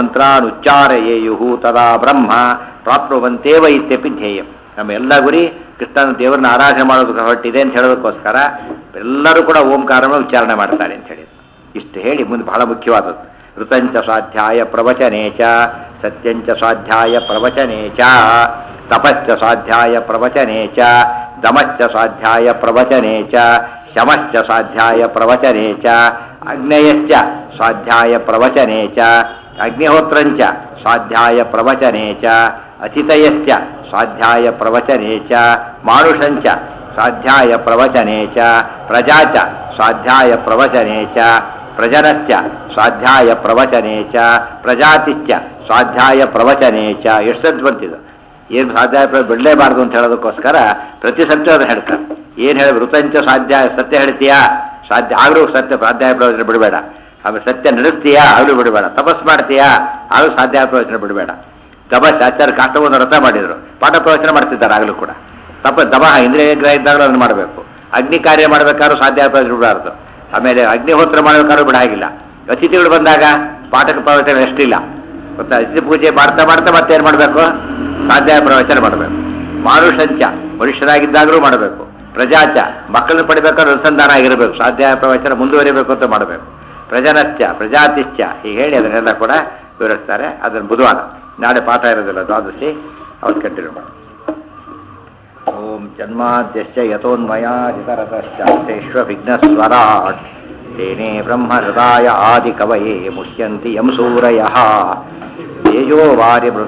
ಮಂತ್ರಾನುಚ್ಚಾರಯೇಯು ತದಾ ಬ್ರಹ್ಮ ಪ್ರಾಪ್ನುವಂತೇವ ಇತ್ಯಪಿ ಧ್ಯೇಯಂ. ನಮ್ಮ ಎಲ್ಲ ಗುರಿ ಕೃಷ್ಣನ ದೇವರನ್ನ ಆರಾಧನೆ ಮಾಡೋದಕ್ಕೆ ಹೊರಟಿದೆ ಅಂತ ಹೇಳೋದಕ್ಕೋಸ್ಕರ ಎಲ್ಲರೂ ಕೂಡ ಓಂಕಾರವನ್ನು ಉಚ್ಚಾರಣೆ ಮಾಡ್ತಾರೆ ಅಂತ ಹೇಳಿ ಇಷ್ಟು ಹೇಳಿ ಮುಂದೆ ಬಹಳ ಮುಖ್ಯವಾದದ್ದು. ಋತಂಚ ಸ್ವಾಧ್ಯಾಯ ಪ್ರವಚನೇ ಚ ಸತ್ಯಂಚ ಸ್ವಾಧ್ಯಾಯ ಪ್ರವಚನೇ ಚ ತಪಶ್ಚ ಸ್ವಾಧ್ಯಾಯ ಪ್ರವಚನೇ ಚ ದಮಶ್ಚ ಸ್ವಾಧ್ಯಾಯ ಪ್ರವಚನೇ ಚ ಶಮಶ್ಚ ಸ್ವಾಧ್ಯಾಯ ಪ್ರವಚನೇ ಚ ಅಗ್ನೇಯಶ್ಚ ಸ್ವಾಧ್ಯಾಯ ಪ್ರವಚನೇ ಚ ಅಗ್ನಿಹೋತ್ರಂಚ ಸ್ವಾಧ್ಯಾಯ ಪ್ರವಚನೇ ಚ ಅತಿಥಯಶ್ಚ ಸ್ವಾಧ್ಯಾಯ ಪ್ರವಚನೇ ಚ ಮಾನುಷಂಚ ಸ್ವಾಧ್ಯಾಯ ಪ್ರವಚನೇ ಚ ಪ್ರಜಾ ಚ ಸ್ವಾಧ್ಯಾಯ ಪ್ರವಚನೇ ಚ ಪ್ರಜನಶ್ಚ ಸ್ವಾಧ್ಯಾಯ ಪ್ರವಚನೇ ಚ ಪ್ರಜಾತಿಶ್ಚ ಸ್ವಾಧ್ಯಾಯ ಪ್ರವಚನೇ ಚ ಎಷ್ಟೊಂದು ಬಂತಿದ್ದು. ಏನು ಸ್ವಾಧ್ಯಾಯ ಬಿಡಲೇಬಾರ್ದು ಅಂತ ಹೇಳೋದಕ್ಕೋಸ್ಕರ ಪ್ರತಿ ಸತ್ಯ ಅದನ್ನು ಹೇಳ್ತಾರೆ. ಏನು ಹೇಳಿ ಋತಂಚ ಸ್ವಾಧ್ಯಾಯ ಸತ್ಯ ಹೇಳ್ತೀಯಾ ಸಾಧ್ಯ ಆಗಲೂ ಸತ್ಯ ಸ್ವಾಧ್ಯಾಯ ಪ್ರವಚನ ಬಿಡಬೇಡ. ಆಮೇಲೆ ಸತ್ಯ ನಡೆಸ್ತೀಯಾ ಆಗಲೂ ಬಿಡಬೇಡ. ತಪಸ್ ಮಾಡ್ತೀಯಾ ಆಗಲೂ ಸ್ವಾಧ್ಯಾಯ ಪ್ರವಚನ ಬಿಡಬೇಡ. ತಪಸ್ ಆಚಾರ್ಯ ಕಾಷ್ಟವನ್ನು ವ್ರತ ಮಾಡಿದರು, ಪಾಠ ಪ್ರವಚನ ಮಾಡ್ತಿದ್ದಾರೆ ಆಗಲೂ ಕೂಡ. ದಮಃ ಇಂದ್ರಿಯ ನಿಗ್ರಹ ಇದ್ದಾಗಲೂ ಅದನ್ನು ಮಾಡಬೇಕು. ಅಗ್ನಿ ಕಾರ್ಯ ಮಾಡಬೇಕಾದ್ರೂ ಸ್ವಾಧ್ಯಾಯ ಪ್ರವಚನ ಬಿಡಬಾರ್ದು. ಆಮೇಲೆ ಅಗ್ನಿಹೋತ್ರ ಮಾಡಬೇಕಾದ್ರೂ ಬಿಡಾಗಿಲ್ಲ. ಅತಿಥಿಗಳು ಬಂದಾಗ ಪಾಠಕ ಪ್ರವಚನ ಎಷ್ಟಿಲ್ಲ ಗೊತ್ತಾ. ಅತಿಥಿ ಪೂಜೆ ಮಾಡ್ತಾ ಮಾಡ್ತಾ ಮತ್ತೇನು ಮಾಡಬೇಕು, ಸ್ವಾಧ್ಯಾಯ ಪ್ರವಚನ ಮಾಡಬೇಕು. ಮಾನುಷಂಚ ಮನುಷ್ಯರಾಗಿದ್ದಾಗಲೂ ಮಾಡಬೇಕು. ಪ್ರಜಾಚ ಮಕ್ಕಳನ್ನು ಪಡಿಬೇಕಾದ್ರೂ ಅನುಸಂಧಾನ ಆಗಿರಬೇಕು, ಸ್ವಾಧ್ಯಾಯ ಪ್ರವಚನ ಮುಂದುವರಿಬೇಕು ಅಂತ ಮಾಡಬೇಕು. ಪ್ರಜನಶ್ಚ ಪ್ರಜಾತಿಶ್ಚ ಹೀಗೆ ಹೇಳಿ ಅದನ್ನೆಲ್ಲ ಕೂಡ ವಿವರಿಸ್ತಾರೆ. ಅದನ್ನು ಬುಧವಾರ ನಾಳೆ ಪಾಠ ಇರೋದಿಲ್ಲ, ದ್ವಾದಶಿ ಅವ್ರು ಕಂಟಿನ್ಯೂ ಮಾಡಿ. ಓಂ ಜನ್ಮಾದ್ಯಶ್ಚ ಯತೋನ್ಮಯಾದಿತರತಶ್ಚಾರ್ಥೇಷ್ವವಿಘ್ನಸ್ವರಾಟ್ ತೇನೇ ಬ್ರಹ್ಮ ಹೃದಯ ಆದಿ ಕವಯೇ ಮುಹ್ಯಂತಿ ಯಂ ಸೂರಯಃ ತೇಜೋ ವಾರಿ